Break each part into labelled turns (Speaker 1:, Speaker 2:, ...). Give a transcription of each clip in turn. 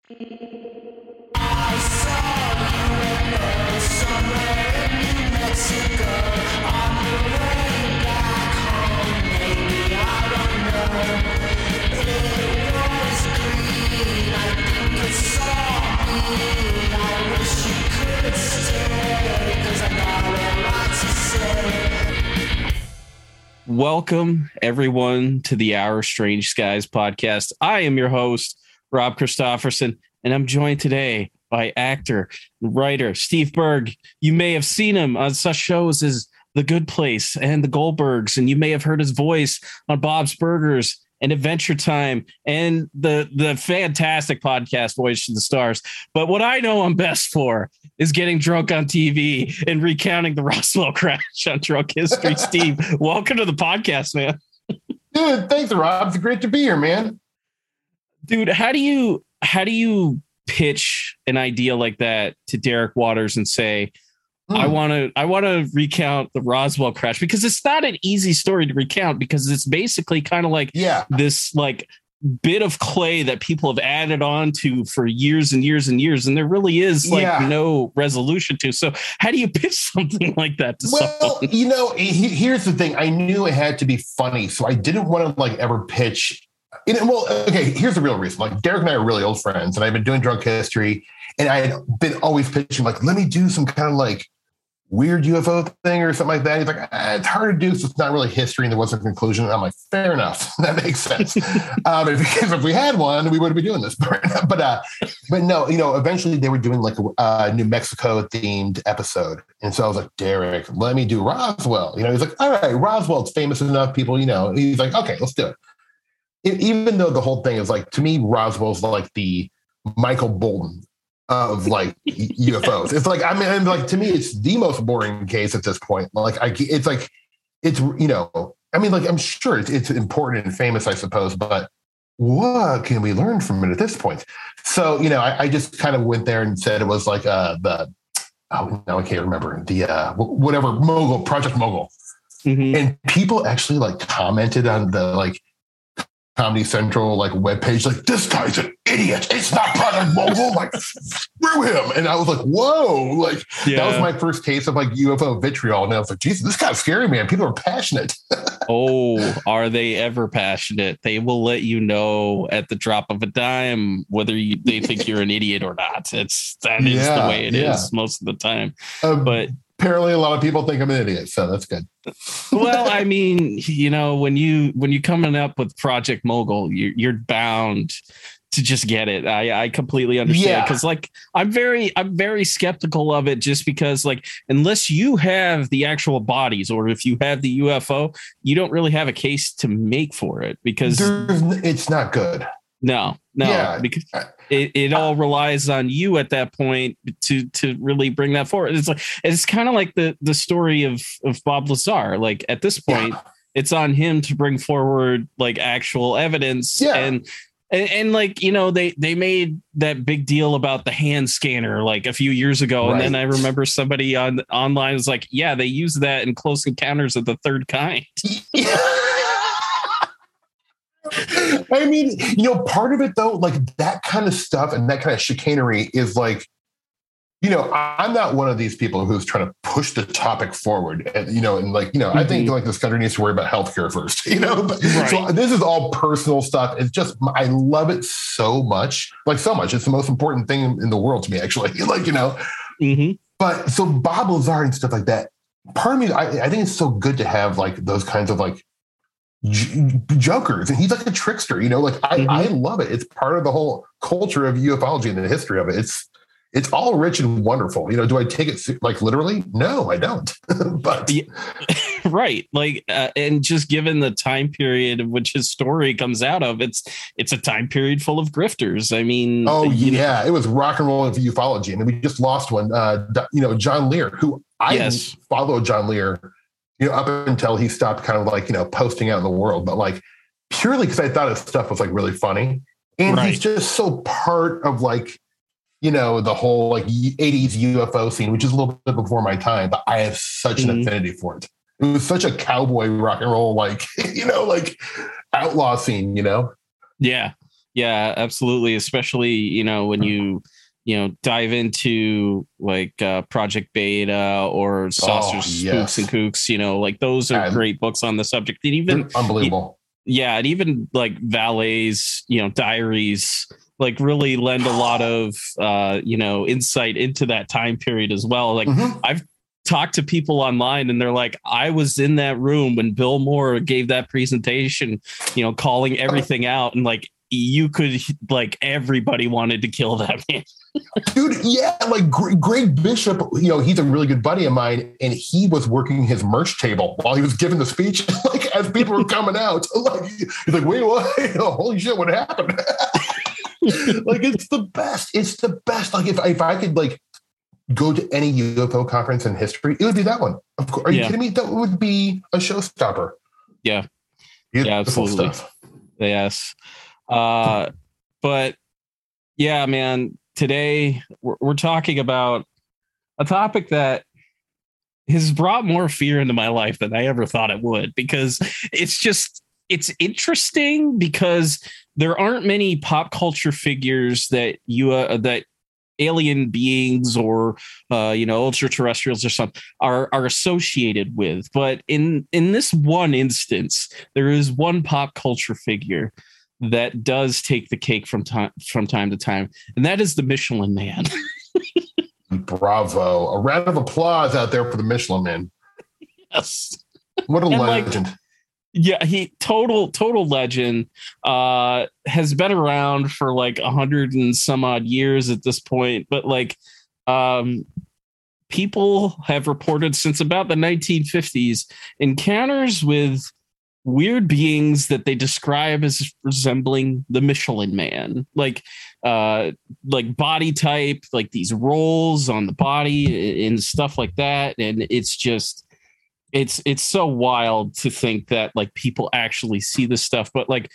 Speaker 1: Welcome, everyone, to the Our Strange Skies podcast. I am your host, Rob Christofferson, and I'm joined today by actor and writer Steve Berg. You may have seen him on such shows as The Good Place and The Goldbergs, and you may have heard his voice on Bob's Burgers and Adventure Time and the fantastic podcast Voyage to the Stars. But what I know him best for is getting drunk on TV and recounting the Roswell crash on Drunk History. Steve, welcome to the podcast, man.
Speaker 2: Dude, thanks, Rob. It's great to be here, man.
Speaker 1: Dude, how do you pitch an idea like that to Derek Waters and say, I want to recount the Roswell crash? Because it's not an easy story to recount, because it's basically kind of like this like bit of clay that people have added on to for years and years and years, and there really is no resolution to. So how do you pitch something like that to someone?
Speaker 2: You know, here's the thing. I knew it had to be funny, so I didn't want to like ever pitch. Here's the real reason. Like, Derek and I are really old friends, and I've been doing Drunk History, and I had been always pitching like, let me do some kind of like weird UFO thing or something like that. He's like, it's hard to do, so it's not really history, and there wasn't a conclusion. And I'm like, fair enough. That makes sense. If we had one, we wouldn't be doing this. But no, you know, eventually they were doing like a New Mexico themed episode. And so I was like, Derek, let me do Roswell. You know, he's like, all right, Roswell's famous enough, people, you know. He's like, okay, let's do it. Even though the whole thing is like, to me, Roswell's like the Michael Bolton of like UFOs. It's like, I mean, like, to me, it's the most boring case at this point. Like, it's you know, I mean, like, I'm sure it's important and famous, I suppose, but what can we learn from it at this point? So, you know, I just kind of went there and said it was like I can't remember whatever Project Mogul. Mm-hmm. And people actually like commented on the like Comedy Central like webpage, like, this guy's an idiot. It's not Project Mogul. Like, screw him. And I was like, whoa, like that was my first case of like UFO vitriol. And I was like, Jesus, this guy's scary, man. People are passionate.
Speaker 1: Oh, are they ever passionate? They will let you know at the drop of a dime whether they think you're an idiot or not. That is the way it is most of the time. But
Speaker 2: apparently a lot of people think I'm an idiot, so that's good.
Speaker 1: Well, I mean, you know, when you coming up with Project Mogul, you're bound to just get it. I completely understand, because like I'm very skeptical of it, just because like unless you have the actual bodies, or if you have the UFO, you don't really have a case to make for it, because
Speaker 2: it's not good.
Speaker 1: No, because it all relies on you at that point to really bring that forward. It's kind of like the story of Bob Lazar. Like at this point, it's on him to bring forward like actual evidence. And like, you know, they made that big deal about the hand scanner like a few years ago. Right. And then I remember somebody online was like, yeah, they use that in Close Encounters of the Third Kind.
Speaker 2: I mean, you know, part of it though, like that kind of stuff and that kind of chicanery is like, you know, I'm not one of these people who's trying to push the topic forward, and, you know, and like, you know, I think like this country needs to worry about healthcare first, you know, So this is all personal stuff. It's just, I love it so much, like so much. It's the most important thing in the world to me, actually, like, you know, but so Bob Lazar and stuff like that, part of me, I think it's so good to have like those kinds of like jokers, and he's like a trickster, you know, like I love it. It's part of the whole culture of ufology and the history of it. It's all rich and wonderful. You know, do I take it like literally? No, I don't. But
Speaker 1: right, like, and just given the time period of which his story comes out of, it's a time period full of grifters. I mean,
Speaker 2: it was rock and roll of ufology, and we just lost one. You know, John Lear, who I followed John Lear, you know, up until he stopped kind of like, you know, posting out in the world, but like purely because I thought his stuff was like really funny. And he's just so part of like, you know, the whole like 80s UFO scene, which is a little bit before my time, but I have such an affinity for it. It was such a cowboy rock and roll, like, you know, like outlaw scene, you know?
Speaker 1: Yeah. Yeah, absolutely. Especially, when dive into like Project Beta or
Speaker 2: Oh,
Speaker 1: Saucers, Spooks and
Speaker 2: yes.
Speaker 1: Kooks, like those are
Speaker 2: And
Speaker 1: great books on the subject. And even,
Speaker 2: they're unbelievable.
Speaker 1: yeah, and even like Valet's, diaries, like really lend a lot of, insight into that time period as well. Like
Speaker 2: Mhm.
Speaker 1: I've talked to people online and they're like, I was in that room when Bill Moore gave that presentation, calling everything out. And like, you could, like, everybody wanted to kill that man.
Speaker 2: Dude, yeah, like Greg Bishop, he's a really good buddy of mine, and he was working his merch table while he was giving the speech, like as people were coming out. Like he's like, wait, what? Holy shit, what happened? Like it's the best. It's the best. Like if I could like go to any UFO conference in history, it would be that one. Of course. Are you kidding me? That would be a showstopper.
Speaker 1: Yeah.
Speaker 2: Beautiful
Speaker 1: Yeah, absolutely.
Speaker 2: stuff.
Speaker 1: Yes. But yeah, man, today we're talking about a topic that has brought more fear into my life than I ever thought it would, because it's interesting because there aren't many pop culture figures that that alien beings or ultra-terrestrials or something are associated with. But in this one instance, there is one pop culture figure that does take the cake from time to time, and that is the Michelin Man.
Speaker 2: Bravo. A round of applause out there for the Michelin Man.
Speaker 1: Yes.
Speaker 2: What a
Speaker 1: And
Speaker 2: legend.
Speaker 1: Like, yeah, he total legend. Has been around for like 100 and some odd years at this point, but like people have reported since about the 1950s encounters with weird beings that they describe as resembling the Michelin Man, like body type, like these rolls on the body and stuff like that. And it's just it's so wild to think that like people actually see this stuff. But like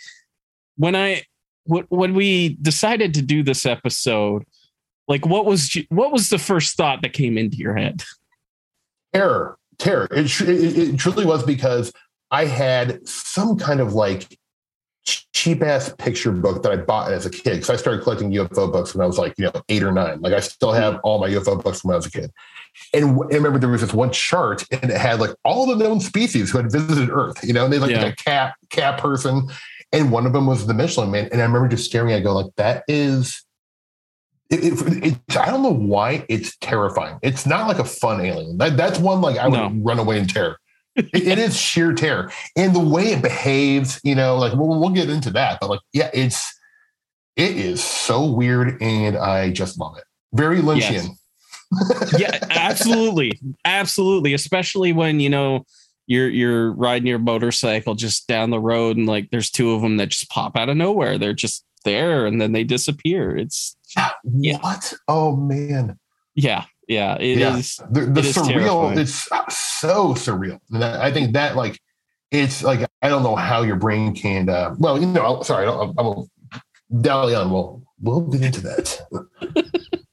Speaker 1: when we decided to do this episode, like what was the first thought that came into your head?
Speaker 2: Terror. It truly was, because I had some kind of like cheap ass picture book that I bought as a kid. Because I started collecting UFO books when I was like, 8 or 9. Like I still have all my UFO books from when I was a kid. And I remember there was this one chart, and it had like all the known species who had visited Earth, and they like a cat person. And one of them was the Michelin Man. And I remember just staring at it, going like, that is, I don't know why it's terrifying. It's not like a fun alien. That's one like I would run away in terror. It is sheer terror. And the way it behaves, like we'll get into that. But like, yeah, it is so weird, and I just love it. Very Lynchian.
Speaker 1: Yes. Yeah, absolutely, especially when you're riding your motorcycle just down the road and like there's two of them that just pop out of nowhere. They're just there and then they disappear. It's
Speaker 2: what? Oh man.
Speaker 1: Yeah, it is.
Speaker 2: The surreal.
Speaker 1: Terrifying.
Speaker 2: It's so surreal. And I think that like it's like I don't know how your brain can. Sorry, I won't dally on. We'll get into that.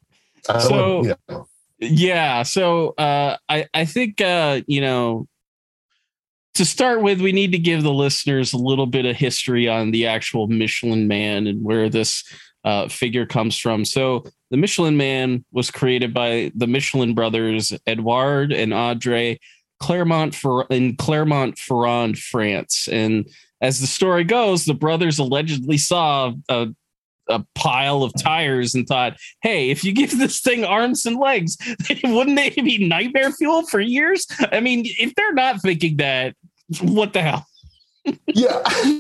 Speaker 1: So I think to start with, we need to give the listeners a little bit of history on the actual Michelin Man and where this figure comes from. So the Michelin Man was created by the Michelin brothers, Edouard and Audrey in Clermont-Ferrand, France. And as the story goes, the brothers allegedly saw a pile of tires and thought, hey, if you give this thing arms and legs, wouldn't they be nightmare fuel for years? I mean, if they're not thinking that, what the hell?
Speaker 2: Yeah.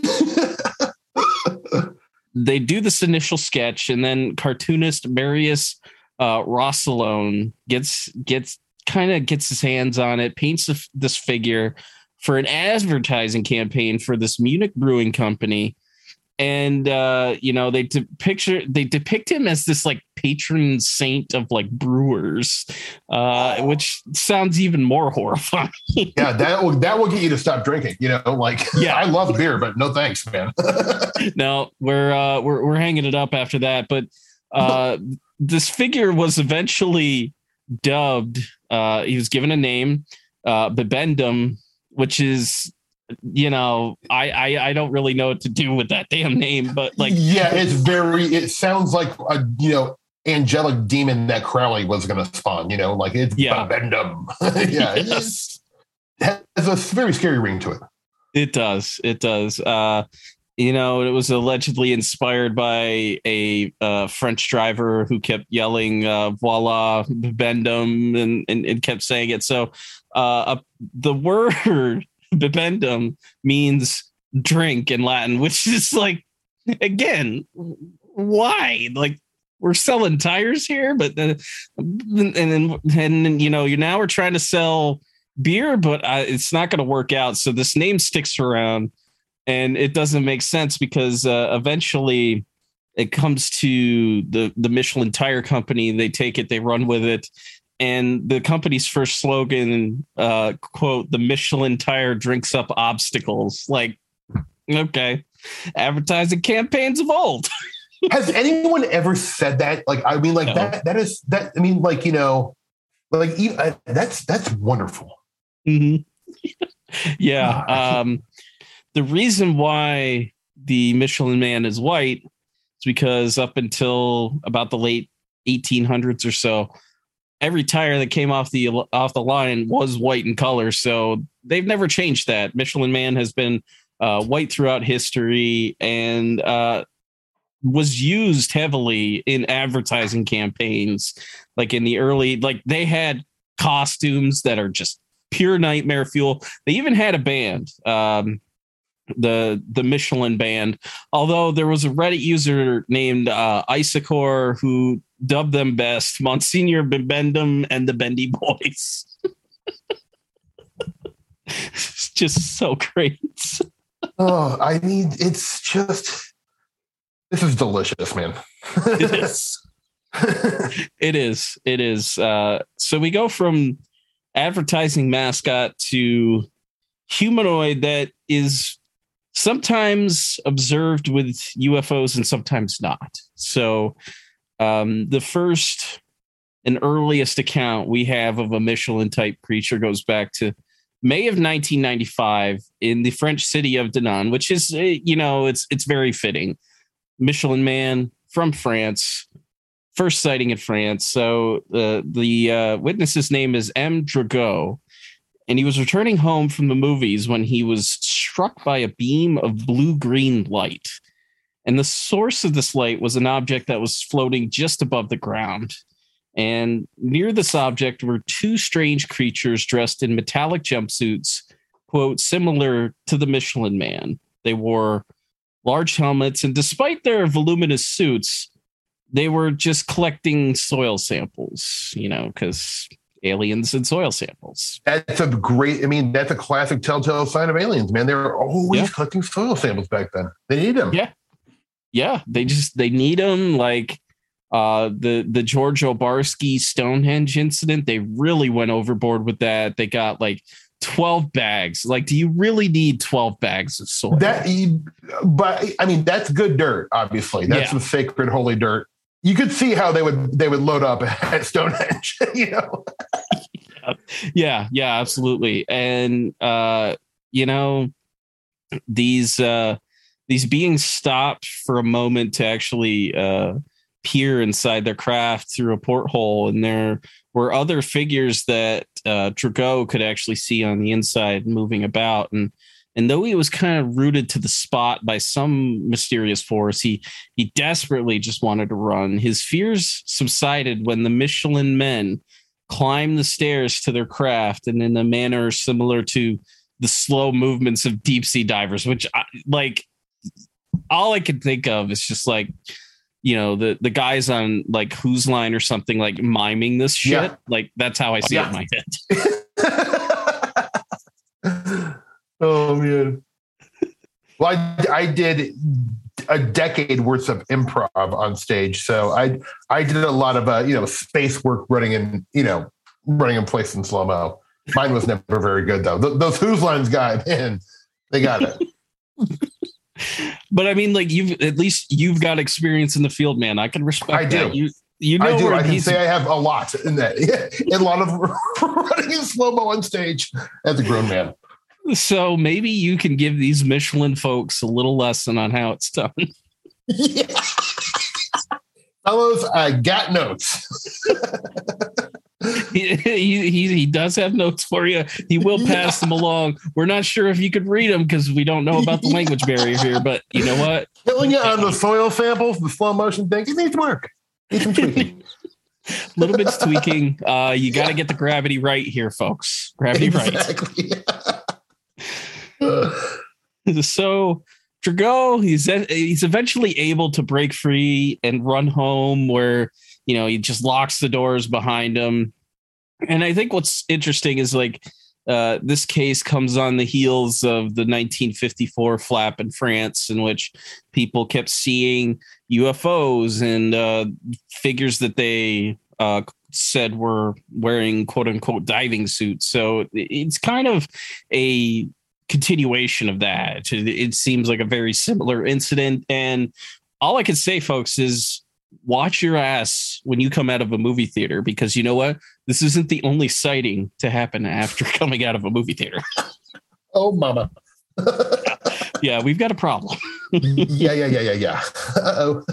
Speaker 1: They do this initial sketch, and then cartoonist Marius Rosselone gets his hands on it, paints this figure for an advertising campaign for this Munich brewing company. And they depict him as this like patron saint of like brewers, which sounds even more horrifying.
Speaker 2: Yeah, that will get you to stop drinking. I love beer, but no thanks, man.
Speaker 1: No, we're hanging it up after that. But this figure was eventually dubbed. He was given a name, Bibendum, which is I don't really know what to do with that damn name, but like,
Speaker 2: yeah, it sounds like a, angelic demon that Crowley was going to spawn, like it's Bendum. Yeah.
Speaker 1: Yes.
Speaker 2: It has a very scary ring to it.
Speaker 1: It does. It was allegedly inspired by a French driver who kept yelling, voila, Bendum, and kept saying it. So the word bibendum means drink in Latin, which is like, again, why? Like, we're selling tires here, but then now we're trying to sell beer, but it's not going to work out. So this name sticks around, and it doesn't make sense because eventually it comes to the Michelin Tire Company. They take it, they run with it. And the company's first slogan, quote, "The Michelin tire drinks up obstacles." Like, okay, advertising campaigns of old.
Speaker 2: Has anyone ever said that? Like, I mean, like no. that is that. I mean, like, that's wonderful.
Speaker 1: Mm-hmm. Yeah. The reason why the Michelin Man is white is because up until about the late 1800s or so, every tire that came off the line was white in color. So they've never changed that. Michelin Man has been white throughout history and was used heavily in advertising campaigns. Like in the early, like they had costumes that are just pure nightmare fuel. They even had a band, the Michelin Band, although there was a Reddit user named Issacore who dubbed them best Monsignor Bibendum and the Bendy Boys. It's just so great.
Speaker 2: Oh, I mean, it's just, this is delicious, man.
Speaker 1: It is. It is. So we go from advertising mascot to humanoid that is sometimes observed with UFOs and sometimes not. So the first and earliest account we have of a Michelin type creature goes back to May of 1995 in the French city of Dinan, which is, it's very fitting. Michelin Man from France, first sighting in France. So the witness's name is M. Drago, and he was returning home from the movies when he was struck by a beam of blue-green light. And the source of this light was an object that was floating just above the ground. And near this object were two strange creatures dressed in metallic jumpsuits, quote, similar to the Michelin Man. They wore large helmets, and despite their voluminous suits, they were just collecting soil samples, because aliens and soil samples.
Speaker 2: That's a classic telltale sign of aliens, man. They were always collecting soil samples back then. They need them.
Speaker 1: Yeah. They need them. Like the George Obarski Stonehenge incident, they really went overboard with that. They got like 12 bags. Like, do you really need 12 bags of soil?
Speaker 2: But I mean, that's good dirt. Obviously, that's some sacred, holy dirt. You could see how they would load up at Stonehenge.
Speaker 1: Yeah, absolutely. And these beings stopped for a moment to actually peer inside their craft through a porthole, and there were other figures that Drago could actually see on the inside moving about. And though he was kind of rooted to the spot by some mysterious force, he desperately just wanted to run. His fears subsided when the Michelin Men climbed the stairs to their craft, and in a manner similar to the slow movements of deep sea divers, which all I can think of is just like, the guys on like Who's Line or something, like miming this shit. Yeah. Like that's how I see it in my
Speaker 2: head. Oh man. Well, I did a decade worth of improv on stage. So I did a lot of space work running in place in slow-mo. Mine was never very good though. Those Who's Lines guys, man, they got it.
Speaker 1: But I mean, like you've got experience in the field, man. I can respect
Speaker 2: I do.
Speaker 1: that. You know,
Speaker 2: I do. I can say I have a lot in that. A lot of running in slow-mo on stage as a grown man.
Speaker 1: So maybe you can give these Michelin folks a little lesson on how it's done.
Speaker 2: Yeah. Fellows, I got notes.
Speaker 1: He does have notes for you. He will pass them along. We're not sure if you could read them because we don't know about the language barrier here, but you know what?
Speaker 2: Killing it on the soil samples, the slow motion thing, it needs work. Needs some tweaking.
Speaker 1: Little bit's tweaking. You got to get the gravity right here, folks. Gravity
Speaker 2: Exactly.
Speaker 1: right. So Drago, he's eventually able to break free and run home where, he just locks the doors behind him. And I think what's interesting is this case comes on the heels of the 1954 flap in France, in which people kept seeing UFOs and figures that they said were wearing quote unquote diving suits. So it's kind of a continuation of that. It seems like a very similar incident. And all I can say, folks, is watch your ass when you come out of a movie theater, because you know what? This isn't the only sighting to happen after coming out of a movie theater.
Speaker 2: Oh, mama.
Speaker 1: Yeah, we've got a problem.
Speaker 2: Yeah. Uh-oh.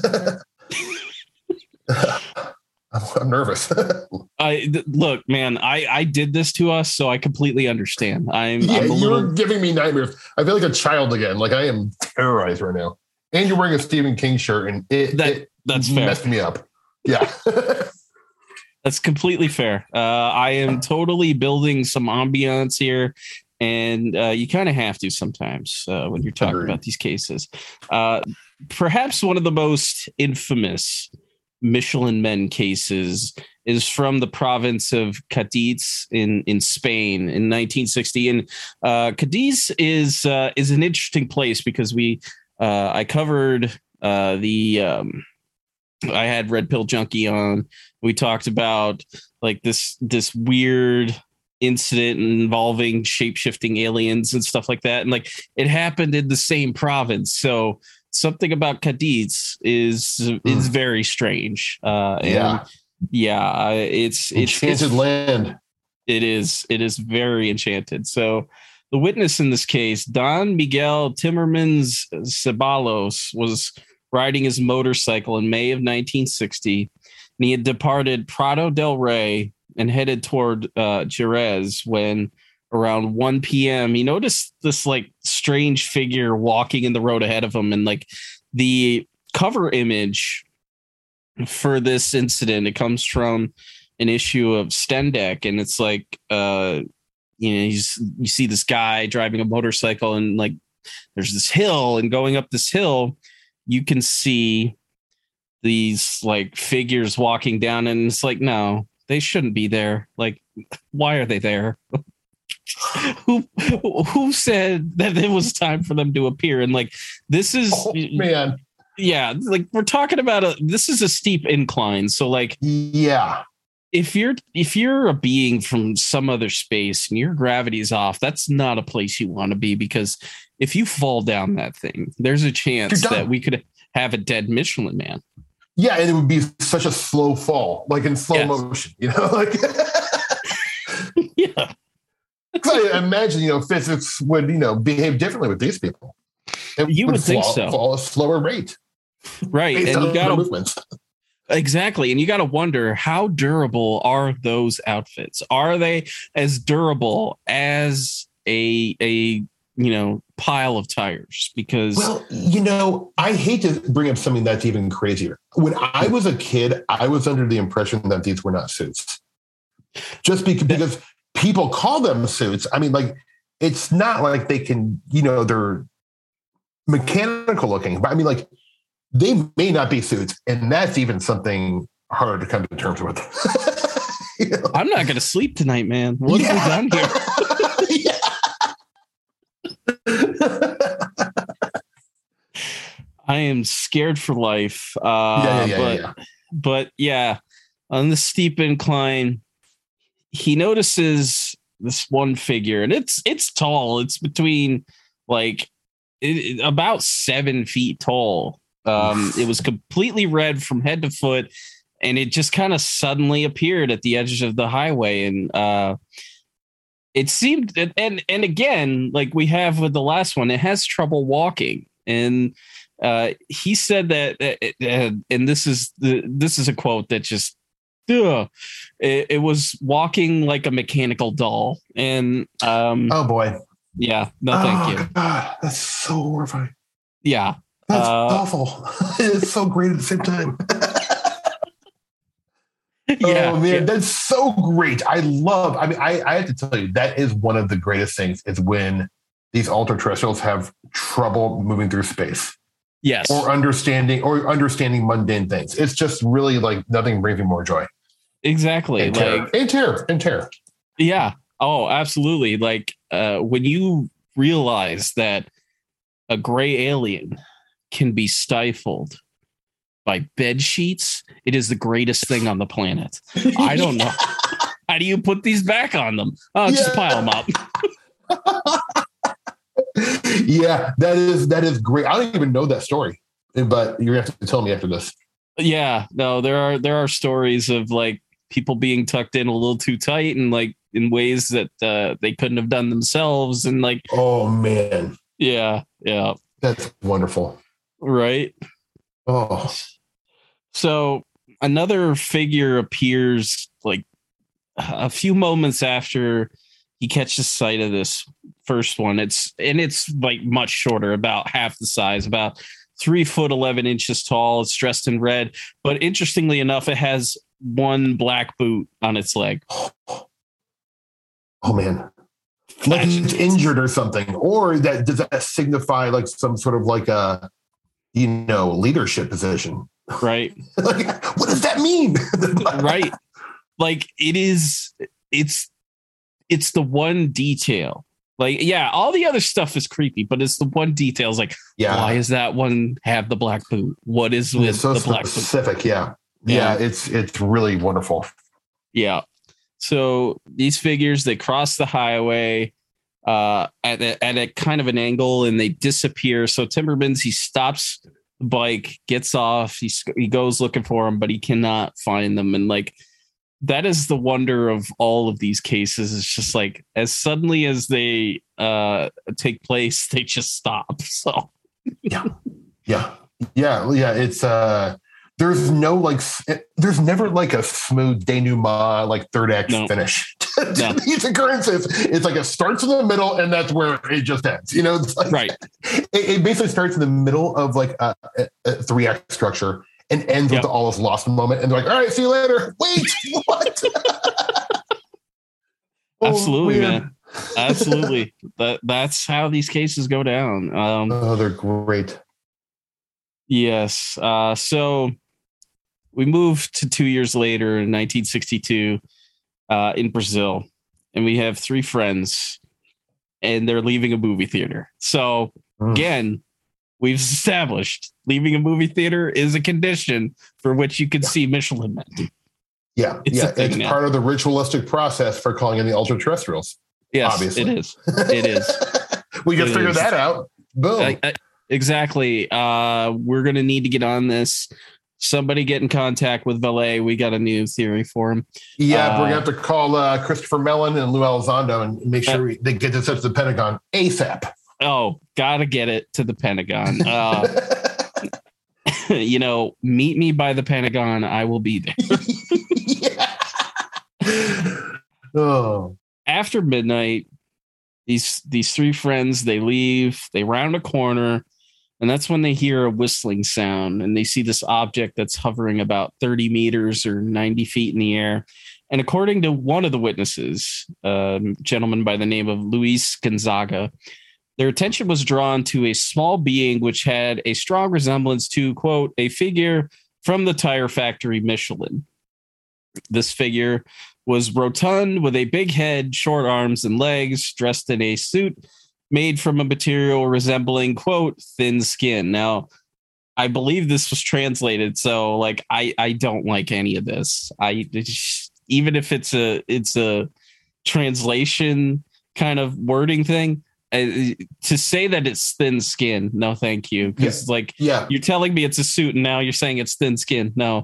Speaker 2: I'm nervous.
Speaker 1: Look, man, I did this to us, so I completely understand.
Speaker 2: You're giving me nightmares. I feel like a child again. Like I am terrorized right now. And you're wearing a Stephen King shirt, and that's fair. Messed me up. Yeah.
Speaker 1: That's completely fair. I am totally building some ambiance here, and you kind of have to sometimes when you're talking about these cases. Perhaps one of the most infamous Michelin Men cases is from the province of Cadiz in Spain in 1960. And Cadiz is an interesting place because I covered I had Red Pill Junkie on. We talked about this weird incident involving shape-shifting aliens and stuff like that. And it happened in the same province. So something about Cadiz is very strange. It's
Speaker 2: enchanted land.
Speaker 1: It is very enchanted. So the witness in this case, Don Miguel Timmermans Ceballos, was riding his motorcycle in May of 1960, and he had departed Prado del Rey and headed toward Jerez when around 1 p.m. he noticed this strange figure walking in the road ahead of him. And the cover image for this incident, it comes from an issue of Stendek, and it's you see this guy driving a motorcycle, and there's this hill, and going up this hill, you can see these figures walking down, and it's no, they shouldn't be there. Why are they there? Who said that it was time for them to appear? And this is
Speaker 2: man.
Speaker 1: Yeah, we're talking about this is a steep incline. So
Speaker 2: yeah.
Speaker 1: If you're a being from some other space and your gravity is off, that's not a place you want to be, because if you fall down that thing, there's a chance that we could have a dead Michelin Man.
Speaker 2: Yeah, and it would be such a slow fall, in slow motion,
Speaker 1: Yeah.
Speaker 2: I imagine, physics would, behave differently with these people.
Speaker 1: You would think so.
Speaker 2: Fall a slower rate.
Speaker 1: Right. And you got movements. Exactly. And you got to wonder, how durable are those outfits? Are they as durable as a pile of tires? Because,
Speaker 2: I hate to bring up something that's even crazier. When I was a kid, I was under the impression that these were not suits. Just because people call them suits. I mean, it's not like they can, they're mechanical looking, but I mean, they may not be suits, and that's even something hard to come to terms with.
Speaker 1: I'm not going to sleep tonight, man. What have we done here? I am scared for life. But on the steep incline, he notices this one figure, and it's tall. It's between about 7 feet tall. It was completely red from head to foot, and it just kind of suddenly appeared at the edge of the highway. And it seemed, and again, like we have with the last one, it has trouble walking. And he said that, and this is a quote that just, it was walking like a mechanical doll. And
Speaker 2: oh boy,
Speaker 1: yeah, no, thank you.
Speaker 2: God, that's so horrifying.
Speaker 1: Yeah,
Speaker 2: that's awful. It's so great at the same time.
Speaker 1: Yeah,
Speaker 2: oh man, that's so great. I have to tell you, that is one of the greatest things is when these ultra terrestrials have trouble moving through space.
Speaker 1: Yes.
Speaker 2: Or understanding mundane things. It's just really like nothing brings me more joy.
Speaker 1: Exactly.
Speaker 2: And terror.
Speaker 1: Yeah. Oh, absolutely. Like when you realize that a gray alien can be stifled by bed sheets, it is the greatest thing on the planet. I don't know. How do you put these back on them? Oh, just pile them up.
Speaker 2: Yeah, that is great. I don't even know that story, but you're gonna have to tell me after this.
Speaker 1: Yeah, no, there are stories of like people being tucked in a little too tight and like in ways that they couldn't have done themselves, and like,
Speaker 2: oh man,
Speaker 1: yeah,
Speaker 2: that's wonderful,
Speaker 1: right?
Speaker 2: Oh,
Speaker 1: so another figure appears like a few moments after he catches sight of this first one. It's like much shorter, about half the size, about 3'11" tall. It's dressed in red, but interestingly enough, it has one black boot on its leg.
Speaker 2: Oh man, like it's injured or something, or does that signify like some sort of like a leadership position?
Speaker 1: Right.
Speaker 2: Like, what does that mean?
Speaker 1: Right. Like it's the one detail. Like, yeah, all the other stuff is creepy, but it's the one detail. It's like, why does that one have the black boot? What is with
Speaker 2: so
Speaker 1: the black
Speaker 2: specific?
Speaker 1: boot?
Speaker 2: Yeah. It's really wonderful.
Speaker 1: Yeah. So these figures, they cross the highway at a kind of an angle, and they disappear. So Timmermans, he stops the bike, gets off, he goes looking for them, but he cannot find them. And like, that is the wonder of all of these cases. It's just like, as suddenly as they take place, they just stop. So
Speaker 2: yeah. It's there's never like a smooth denouement, like third act finish to these occurrences. It's like it starts in the middle and that's where it just ends. It's like,
Speaker 1: right.
Speaker 2: It basically starts in the middle of like a 3-act structure and ends with the all is lost moment. And they're like, all right, see you later. Wait, what?
Speaker 1: Absolutely, man. Absolutely. That's how these cases go down.
Speaker 2: They're great.
Speaker 1: Yes. So we moved to 2 years later in 1962 in Brazil, and we have 3 friends, and they're leaving a movie theater. So again, we've established leaving a movie theater is a condition for which you can see Michelin Men.
Speaker 2: Yeah, it's part of the ritualistic process for calling in the ultra terrestrials.
Speaker 1: Yes,
Speaker 2: obviously.
Speaker 1: It is.
Speaker 2: We just figured that out. Boom.
Speaker 1: Exactly. We're going to need to get on this. Somebody get in contact with Valet. We got a new theory for him.
Speaker 2: Yeah, we're going to have to call Christopher Mellon and Lou Elizondo and make sure they get this up to the Pentagon ASAP.
Speaker 1: Oh, got to get it to the Pentagon. Meet me by the Pentagon. I will be there.
Speaker 2: Oh.
Speaker 1: After midnight, these 3 friends, they leave, they round a corner, and that's when they hear a whistling sound, and they see this object that's hovering about 30 meters or 90 feet in the air. And according to one of the witnesses, a gentleman by the name of Luis Gonzaga, their attention was drawn to a small being which had a strong resemblance to, quote, a figure from the tire factory Michelin. This figure was rotund with a big head, short arms and legs, dressed in a suit made from a material resembling, quote, thin skin. Now, I believe this was translated, so like I don't like any of this. Even if it's a translation kind of wording thing, to say that it's thin skin, no, thank you. Because you're telling me it's a suit, and now you're saying it's thin skin. No.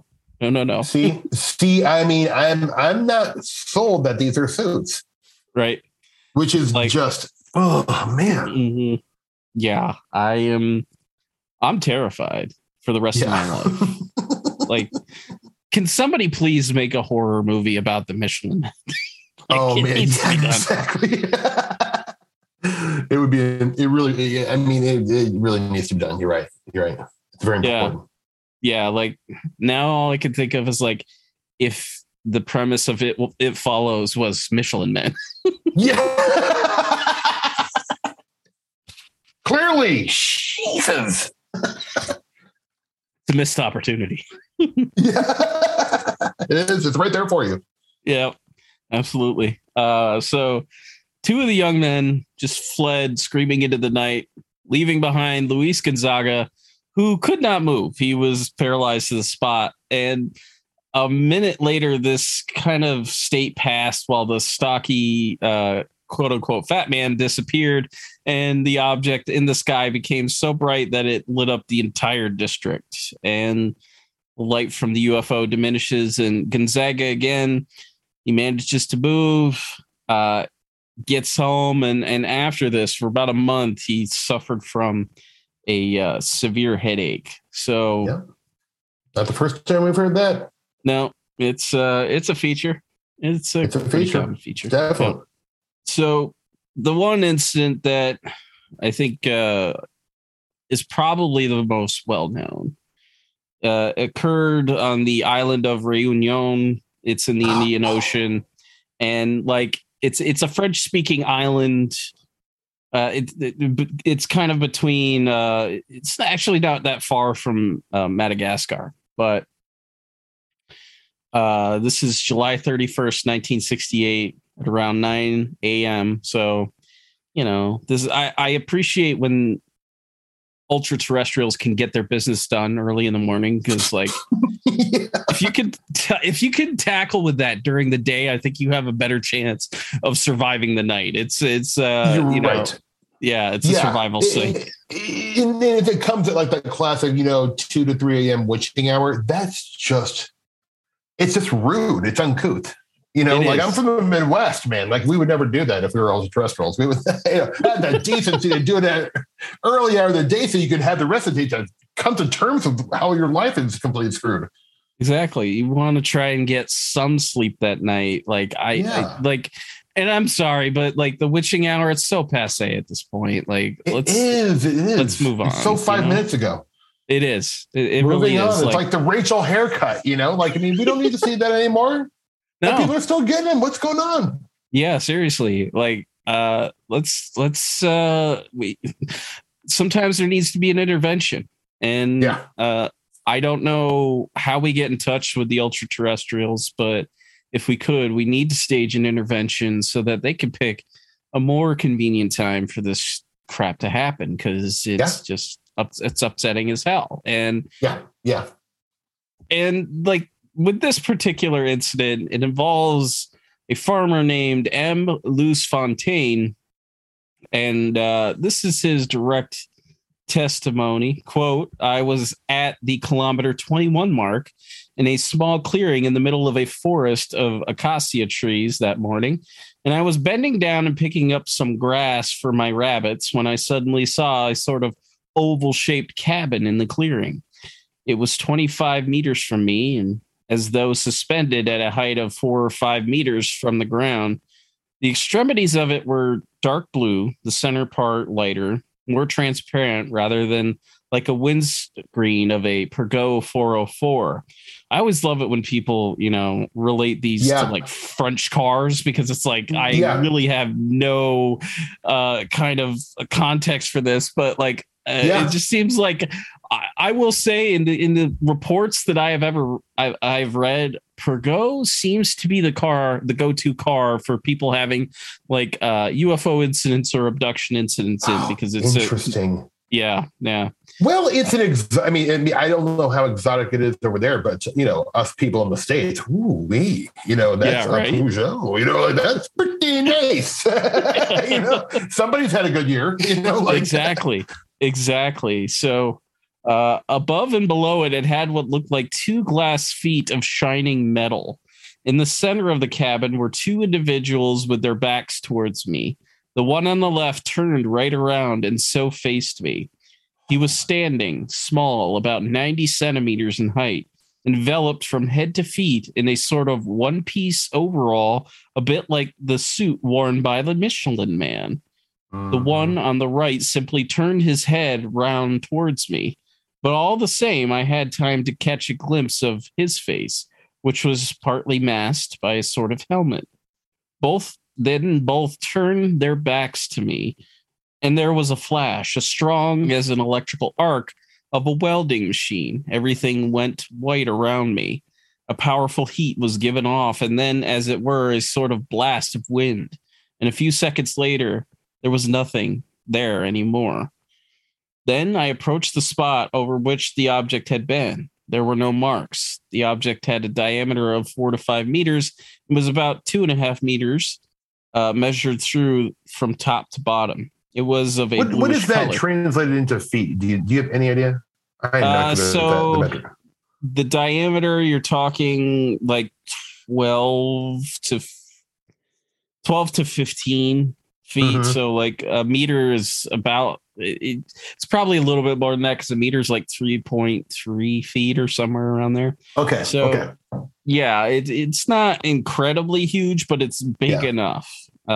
Speaker 2: See. I mean, I'm not sold that these are suits.
Speaker 1: Right.
Speaker 2: which is
Speaker 1: like,
Speaker 2: just, oh man.
Speaker 1: Mm-hmm. Yeah, I'm terrified for the rest of my life. Like, can somebody please make a horror movie about the Michelin Man? Like,
Speaker 2: oh man, exactly. It would be. It really. I mean, it really needs to be done. You're right. It's very important.
Speaker 1: Yeah. Like, now all I can think of is like, if the premise of it follows was Michelin Man.
Speaker 2: Yeah. Clearly, Jesus.
Speaker 1: It's a missed opportunity.
Speaker 2: Yeah, it is. It's right there for you.
Speaker 1: Yeah, absolutely. So 2 of the young men just fled screaming into the night, leaving behind Luis Gonzaga, who could not move. He was paralyzed to the spot. And a minute later, this kind of state passed while the stocky, quote unquote, fat man disappeared. And the object in the sky became so bright that it lit up the entire district. And light from the UFO diminishes, and Gonzaga again, he manages to move, gets home, and after this, for about a month, he suffered from a severe headache. So,
Speaker 2: yeah. Not the first time we've heard that.
Speaker 1: No, it's a feature. It's a feature.
Speaker 2: Definitely.
Speaker 1: So the one incident that I think is probably the most well known occurred on the island of Réunion. It's in the Indian Ocean, and like it's a French speaking island. It's kind of between. It's actually not that far from Madagascar, but this is July 31st, 1968, at around 9 a.m. So, this I appreciate when ultra terrestrials can get their business done early in the morning, because like yeah. if you can tackle with that during the day, I think you have a better chance of surviving the night. It's right. Yeah, it's a survival thing.
Speaker 2: And then if it comes at like that classic, 2 to 3 a.m. witching hour, it's just rude. It's uncouth. I'm from the Midwest, man. Like, we would never do that if we were ultra-terrestrials. We would have that decency to do that early hour of the day so you could have the rest of the day to come to terms with how your life is completely screwed.
Speaker 1: Exactly. You want to try and get some sleep that night. Like, I and I'm sorry, but like the witching hour, it's so passe at this point. Like,
Speaker 2: it is.
Speaker 1: Let's move on.
Speaker 2: It's so 5 minutes ago.
Speaker 1: It is. It really is.
Speaker 2: It's like the Rachel haircut, we don't need to see that anymore. No. But people are still getting them. What's going on?
Speaker 1: Yeah, seriously. Like, let's sometimes there needs to be an intervention. And I don't know how we get in touch with the ultra terrestrials, but if we could, we need to stage an intervention so that they can pick a more convenient time for this crap to happen, because it's just it's upsetting as hell. And and like with this particular incident, it involves a farmer named M. Luce Fontaine, and this is his direct testimony. Quote, "I was at the kilometer 21 mark in a small clearing in the middle of a forest of acacia trees that morning, and I was bending down and picking up some grass for my rabbits when I suddenly saw a sort of oval-shaped cabin in the clearing. It was 25 meters from me, and as though suspended at a height of 4 or 5 meters from the ground. The extremities of it were dark blue, the center part lighter, more transparent rather than like a windscreen of a Peugeot 404. I always love it when people, relate these to like French cars, because it's like, I really have no kind of context for this, but like, it just seems like I will say in the reports that I've read, Peugeot seems to be the go-to car for people having like UFO incidents or abduction incidents because it's
Speaker 2: interesting.
Speaker 1: Yeah.
Speaker 2: Well, it's I mean, I don't know how exotic it is over there, but us people in the States, that's a Peugeot, that's pretty nice. Somebody's had a good year,
Speaker 1: Exactly. So above and below it had what looked like 2 glass feet of shining metal. In the center of the cabin were 2 individuals with their backs towards me. The one on the left turned right around and so faced me. He was standing, small, about 90 centimeters in height, enveloped from head to feet in a sort of one-piece overall, a bit like the suit worn by the Michelin Man. The one on the right simply turned his head round towards me. But all the same, I had time to catch a glimpse of his face, which was partly masked by a sort of helmet. Both turned their backs to me, and there was a flash, as strong as an electrical arc of a welding machine. Everything went white around me. A powerful heat was given off, and then, as it were, a sort of blast of wind. And a few seconds later, there was nothing there anymore. Then I approached the spot over which the object had been. There were no marks. The object had a diameter of 4 to 5 meters and was about 2.5 meters measured through from top to bottom. It was of a
Speaker 2: what is that
Speaker 1: color.
Speaker 2: Translated into feet? Do you have any idea? I am not
Speaker 1: so the diameter, you're talking like 12 to 15 feet. Mm-hmm. So like a meter is about, it's probably a little bit more than that because a meter is like 3.3 feet or somewhere around there.
Speaker 2: Okay.
Speaker 1: So yeah, it's not incredibly huge, but it's big enough.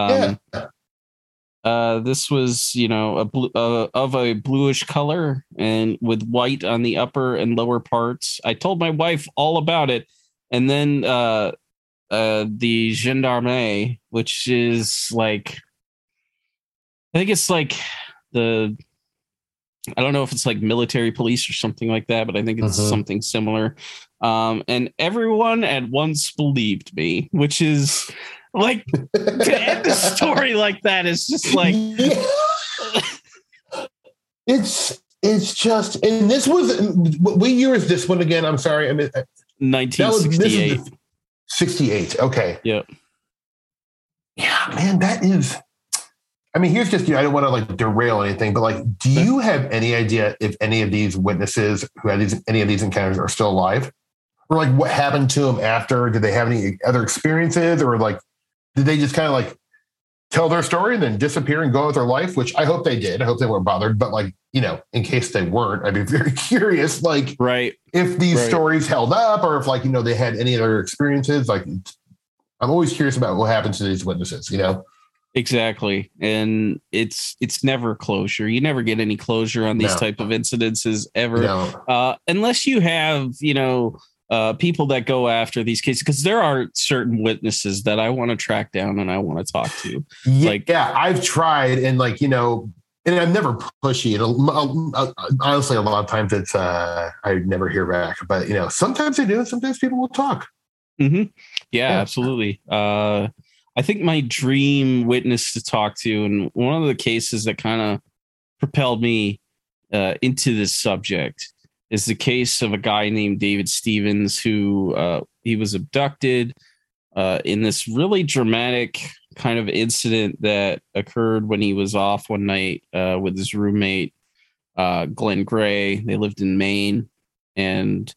Speaker 1: This was, of a bluish color and with white on the upper and lower parts. I told my wife all about it. And then the gendarme, which is like, I think it's like I don't know if it's like military police or something like that, but I think it's something similar. And everyone at once believed me, which is like to end a story like that is just like
Speaker 2: it's just. And this was, what year is this one again? I'm sorry,
Speaker 1: 1968.
Speaker 2: 68. Okay.
Speaker 1: Yeah.
Speaker 2: Yeah, man, that is. I mean, here's just, I don't want to like derail anything, but like, do you have any idea if any of these witnesses who had any of these encounters are still alive? Or like what happened to them after? Did they have any other experiences, or like, did they just kind of like tell their story and then disappear and go with their life? Which I hope they did. I hope they weren't bothered. But like, in case they weren't, I'd be very curious, like, if these stories held up, or if like, they had any other experiences. Like, I'm always curious about what happens to these witnesses,
Speaker 1: Exactly. And it's never closure. You never get any closure on these type of incidences ever. Unless you have, people that go after these cases, because there are certain witnesses that I want to track down and I want to talk to.
Speaker 2: I've tried, and like, and I'm never pushy. Honestly, a lot of times it's I never hear back, but sometimes they do. Sometimes people will talk.
Speaker 1: Mm-hmm. Yeah, absolutely. I think my dream witness to talk to, and one of the cases that kind of propelled me into this subject, is the case of a guy named David Stevens, who he was abducted in this really dramatic kind of incident that occurred when he was off one night with his roommate, Glenn Gray. They lived in Maine, and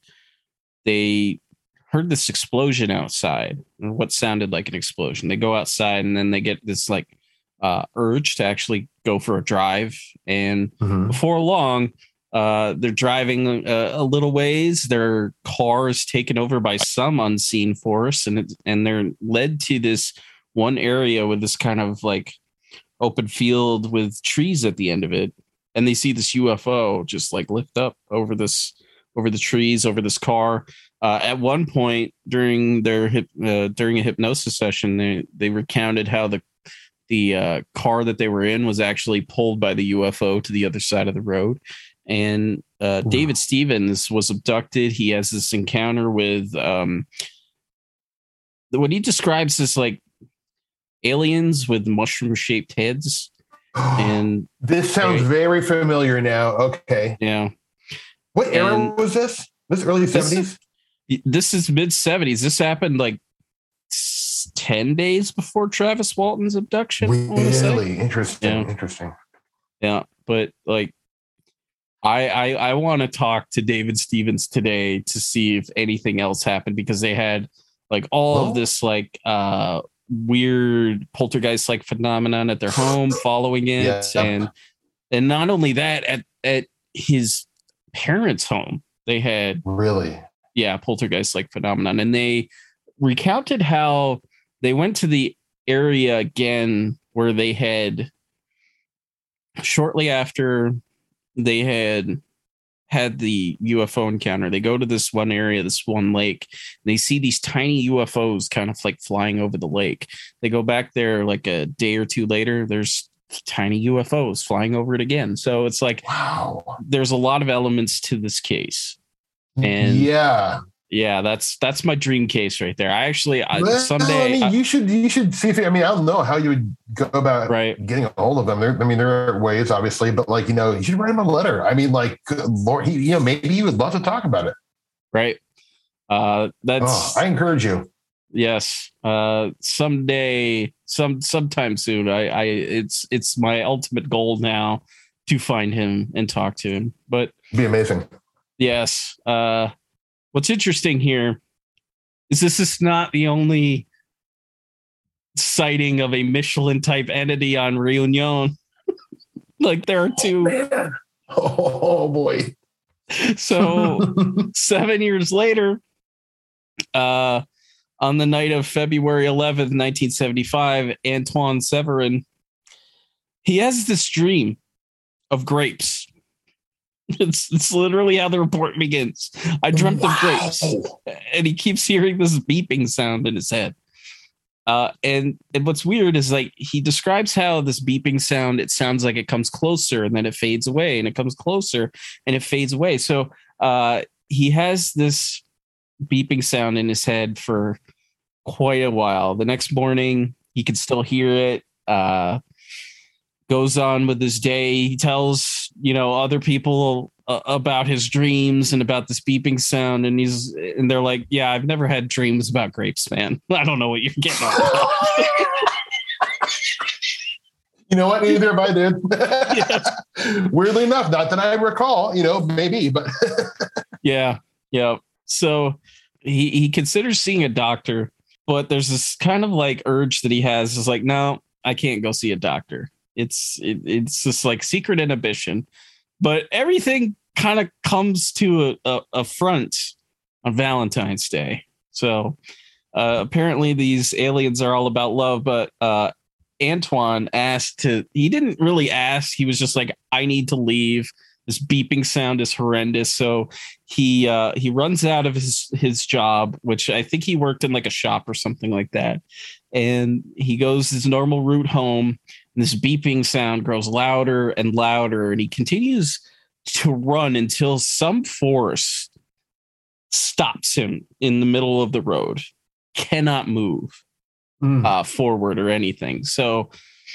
Speaker 1: they heard this explosion outside, or what sounded like an explosion. They go outside, and then they get this like urge to actually go for a drive. And before long, they're driving a little ways. Their car is taken over by some unseen force, and they're led to this one area with this kind of like open field with trees at the end of it. And they see this UFO just like lift up over the trees, over this car. At one point during during a hypnosis session, they recounted how the car that they were in was actually pulled by the UFO to the other side of the road. And David Stevens was abducted. He has this encounter with what he describes as like aliens with mushroom-shaped heads. And
Speaker 2: this sounds very familiar now. Okay.
Speaker 1: Yeah.
Speaker 2: What era was this? This early 70s?
Speaker 1: This is mid 70s. This happened like 10 days before Travis Walton's abduction.
Speaker 2: Really interesting. Interesting.
Speaker 1: Yeah. But like, I want to talk to David Stevens today to see if anything else happened, because they had like all of this like weird poltergeist-like phenomenon at their home following it.
Speaker 2: Yeah.
Speaker 1: And not only that, at his parents' home, they had
Speaker 2: Really,
Speaker 1: poltergeist-like phenomenon. And they recounted how they went to the area again where they had, shortly after they had the UFO encounter, they go to this one area, this one lake, and they see these tiny UFOs kind of like flying over the lake. They go back there like a day or two later, there's tiny UFOs flying over it again. So it's like,
Speaker 2: wow,
Speaker 1: there's a lot of elements to this case. And that's my dream case right there. I actually someday
Speaker 2: you should see if I don't know how you would go about getting a hold of them. There are ways, obviously, but you should write him a letter. Good Lord, maybe he would love to talk about it.
Speaker 1: Right. I
Speaker 2: encourage you.
Speaker 1: Yes. Someday, sometime soon. It's my ultimate goal now to find him and talk to him. But
Speaker 2: it'd be amazing.
Speaker 1: Yes. What's interesting here is this is not the only sighting of a Michelin type entity on Reunion. There are two.
Speaker 2: Oh boy.
Speaker 1: So 7 years later, on the night of February 11th, 1975, Antoine Severin, he has this dream of grapes. It's literally how the report begins. I dreamt of grapes, and he keeps hearing this beeping sound in his head. And what's weird is he describes how this beeping sound, it sounds like it comes closer and then it fades away, and it comes closer and it fades away. So he has this beeping sound in his head for quite a while. The next morning, he can still hear it. Goes on with his day. He tells, other people about his dreams and about this beeping sound. And they're like, yeah, I've never had dreams about grapes, man. I don't know what you're getting at.
Speaker 2: You know what? Neither have I did. Yeah. Weirdly enough, not that I recall, maybe, but
Speaker 1: yeah. So he considers seeing a doctor, but there's this kind of urge that he has is no, I can't go see a doctor. It's this secret inhibition, but everything kind of comes to a front on Valentine's Day. So apparently these aliens are all about love, but Antoine he didn't really ask. He was just I need to leave. This beeping sound is horrendous. So he runs out of his job, which I think he worked in a shop or something like that. And he goes his normal route home. And this beeping sound grows louder and louder. And he continues to run until some force stops him in the middle of the road. Cannot move forward or anything. So,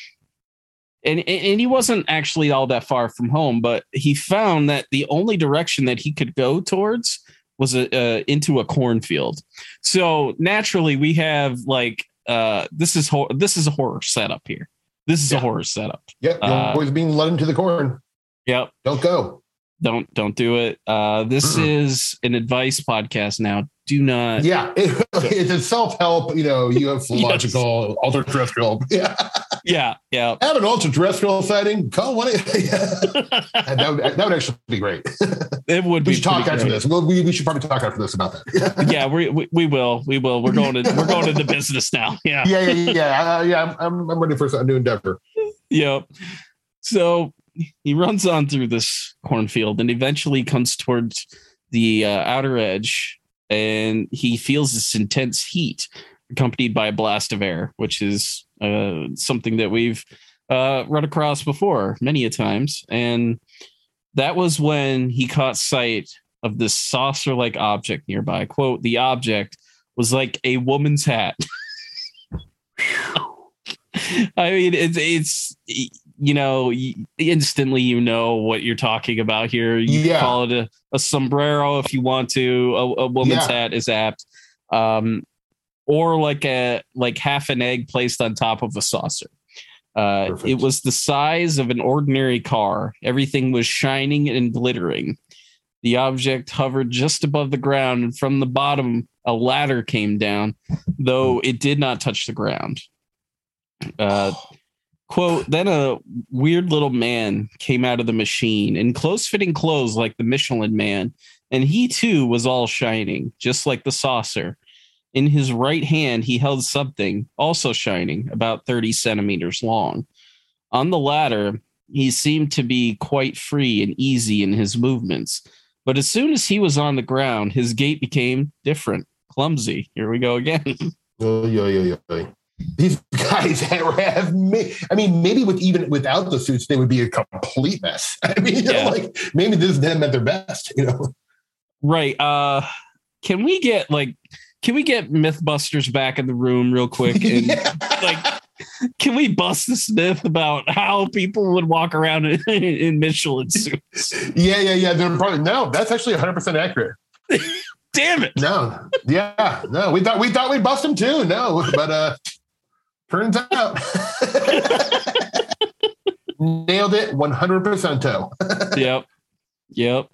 Speaker 1: and he wasn't actually all that far from home, but he found that the only direction that he could go towards was into a cornfield. So naturally, we have this is a horror setup here. This is a horror setup.
Speaker 2: Yep, you're always being led into the corn.
Speaker 1: Yep.
Speaker 2: Don't go.
Speaker 1: Don't do it. This is an advice podcast now. Do not.
Speaker 2: Yeah, it's a self-help, ufological, ultra-terrestrial.
Speaker 1: Yeah.
Speaker 2: Have an ultra-terrestrial sighting. Call one. That would actually be great.
Speaker 1: It would.
Speaker 2: We should talk after this. We should probably talk after this about that.
Speaker 1: Yeah, we will. We're going into business now. Yeah.
Speaker 2: Yeah. I'm ready for a new endeavor.
Speaker 1: Yep. So he runs on through this cornfield and eventually comes towards the outer edge, and he feels this intense heat accompanied by a blast of air, which is something that we've run across before many a times. And that was when he caught sight of this saucer-like object nearby. Quote, the object was like a woman's hat. I mean, it's instantly what you're talking about here. You can call it a sombrero if you want to. A woman's hat is apt. Or like half an egg placed on top of a saucer. It was the size of an ordinary car. Everything was shining and glittering. The object hovered just above the ground, and from the bottom, a ladder came down, though it did not touch the ground. Quote, then a weird little man came out of the machine in close-fitting clothes like the Michelin Man, and he too was all shining, just like the saucer. In his right hand, he held something also shining, about 30 centimeters long. On the ladder, he seemed to be quite free and easy in his movements. But as soon as he was on the ground, his gait became different, clumsy. Here we go again.
Speaker 2: These guys have maybe without the suits, they would be a complete mess. I mean, like maybe this is them at their best,
Speaker 1: Right. Can we get Mythbusters back in the room real quick? And can we bust this myth about how people would walk around in Michelin suits?
Speaker 2: Yeah. They're probably, no, that's actually 100% accurate.
Speaker 1: Damn it.
Speaker 2: No. Yeah. No, we thought we'd bust them too. No, but turns out nailed it 100%.
Speaker 1: Yep.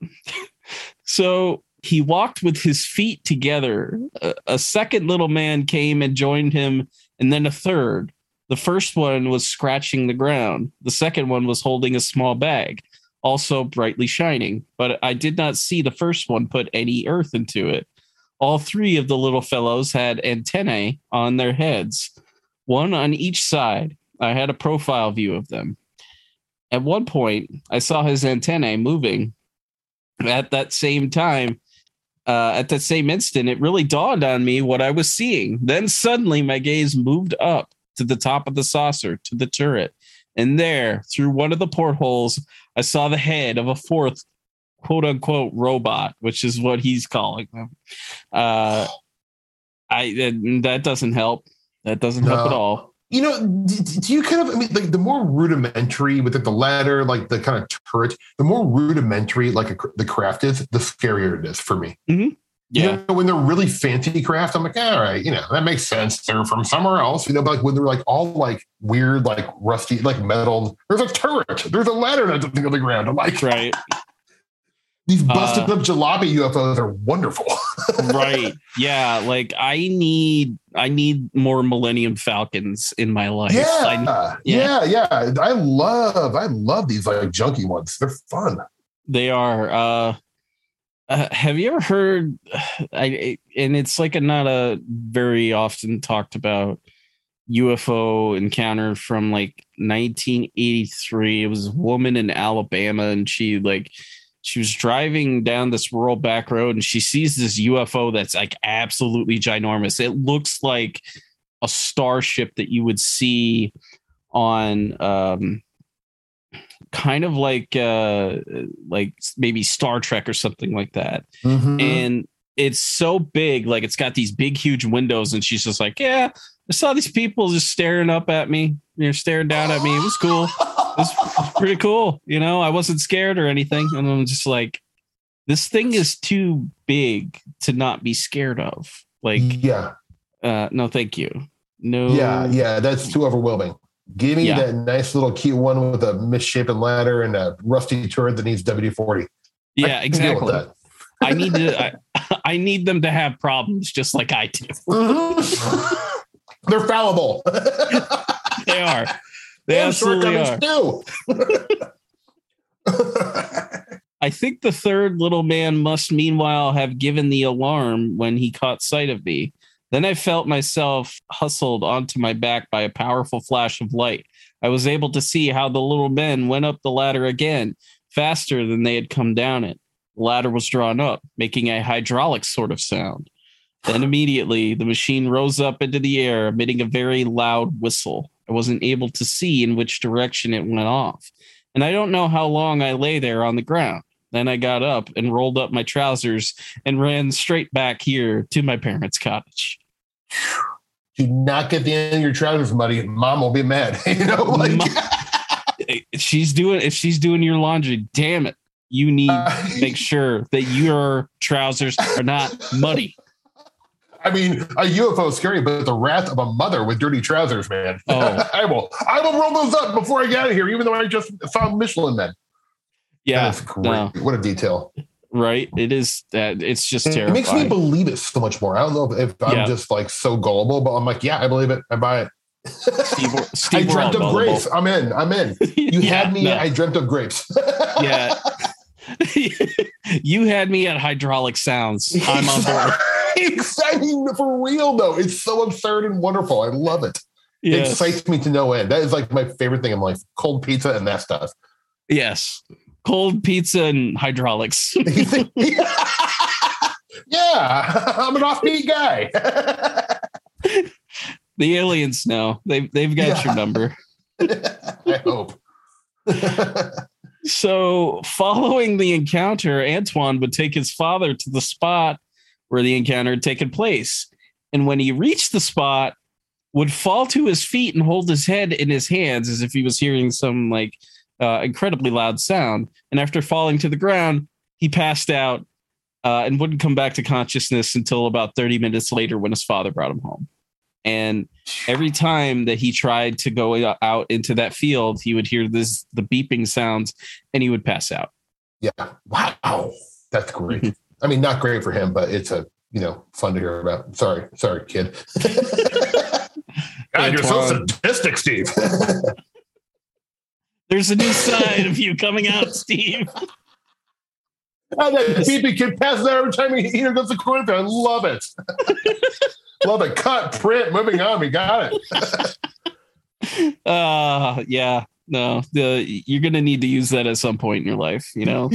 Speaker 1: So he walked with his feet together. A second little man came and joined him, and then a third. The first one was scratching the ground. The second one was holding a small bag, also brightly shining, but I did not see the first one put any earth into it. All three of the little fellows had antennae on their heads, one on each side. I had a profile view of them. At one point, I saw his antennae moving. At that same time, at that same instant, it really dawned on me what I was seeing. Then suddenly my gaze moved up to the top of the saucer, to the turret. And there, through one of the portholes, I saw the head of a fourth, quote unquote, robot, which is what he's calling them. That doesn't help. That doesn't help at all.
Speaker 2: Do you kind of, like the more rudimentary with the ladder, like the kind of turret, the more rudimentary the craft is, the scarier it is for me.
Speaker 1: Mm-hmm. Yeah.
Speaker 2: When they're really fancy craft, I'm like, all right, that makes sense. They're from somewhere else, but like when they're like all like weird, like rusty, like metal, there's a turret, there's a ladder that's on the ground. I'm like,
Speaker 1: right.
Speaker 2: These busted up jalopy UFOs are wonderful.
Speaker 1: Right. Yeah. Like I need more Millennium Falcons in my life.
Speaker 2: Yeah. I love these like junky ones. They're fun.
Speaker 1: They are. Have you ever heard? And it's like not a very often talked about UFO encounter from like 1983. It was a woman in Alabama, and she was driving down this rural back road, and she sees this UFO that's like absolutely ginormous. It looks like a starship that you would see on kind of like maybe Star Trek or something like that. Mm-hmm. And it's so big, like it's got these big, huge windows, and she's just like, yeah, I saw these people just staring up at me. They're staring down at me. It was cool. It was pretty cool. I wasn't scared or anything. And I'm just like, this thing is too big to not be scared of. Like, no, thank you. No.
Speaker 2: Yeah. That's too overwhelming. Give me that nice little cute one with a misshapen ladder and a rusty turret that needs WD-40.
Speaker 1: Yeah, exactly. I need them to have problems just like I do.
Speaker 2: Mm-hmm. They're fallible.
Speaker 1: They are. They absolutely are.
Speaker 2: Too.
Speaker 1: I think the third little man must meanwhile have given the alarm when he caught sight of me. Then I felt myself hustled onto my back by a powerful flash of light. I was able to see how the little men went up the ladder again, faster than they had come down it. The ladder was drawn up, making a hydraulic sort of sound. Then immediately, the machine rose up into the air, emitting a very loud whistle. I wasn't able to see in which direction it went off. And I don't know how long I lay there on the ground. Then I got up and rolled up my trousers and ran straight back here to my parents' cottage.
Speaker 2: Do not get the end of your trousers muddy. Mom will be mad.
Speaker 1: If she's doing your laundry, damn it. You need to make sure that your trousers are not muddy.
Speaker 2: I mean, a UFO is scary, but the wrath of a mother with dirty trousers, man.
Speaker 1: Oh.
Speaker 2: I will roll those up before I get out of here, even though I just found Michelin Men.
Speaker 1: Yeah.
Speaker 2: That's great. No. What a detail.
Speaker 1: Right. It is that it's just
Speaker 2: It
Speaker 1: terrifying.
Speaker 2: makes me believe it so much more. I don't know if I'm just like so gullible, but I'm like, yeah, I believe it. I buy it.
Speaker 1: Steve,
Speaker 2: I dreamt of grapes. I'm in. You had me. I dreamt of grapes.
Speaker 1: Yeah. You had me at hydraulic sounds. I'm on board.
Speaker 2: Exciting for real, though. It's so absurd and wonderful. I love it. Yes. It excites me to no end. That is like my favorite thing in life. Cold pizza and that stuff.
Speaker 1: Yes. Cold pizza and hydraulics.
Speaker 2: Yeah, I'm an offbeat guy.
Speaker 1: The aliens know. They've got your number.
Speaker 2: I hope.
Speaker 1: So following the encounter, Antoine would take his father to the spot where the encounter had taken place. And when he reached the spot, would fall to his feet and hold his head in his hands as if he was hearing some like incredibly loud sound. And after falling to the ground, he passed out and wouldn't come back to consciousness until about 30 minutes later when his father brought him home. And every time that he tried to go out into that field, he would hear the beeping sounds and he would pass out.
Speaker 2: Yeah. Wow. That's great. I mean, not great for him, but it's fun to hear about. Sorry, kid. God, you're so sadistic, Steve.
Speaker 1: There's a new side of you coming out, Steve.
Speaker 2: And that beeping kid passes out every time he goes to corner. I love it. Love it. Cut, print, moving on. We got it.
Speaker 1: Yeah. No, you're going to need to use that at some point in your life, Yeah.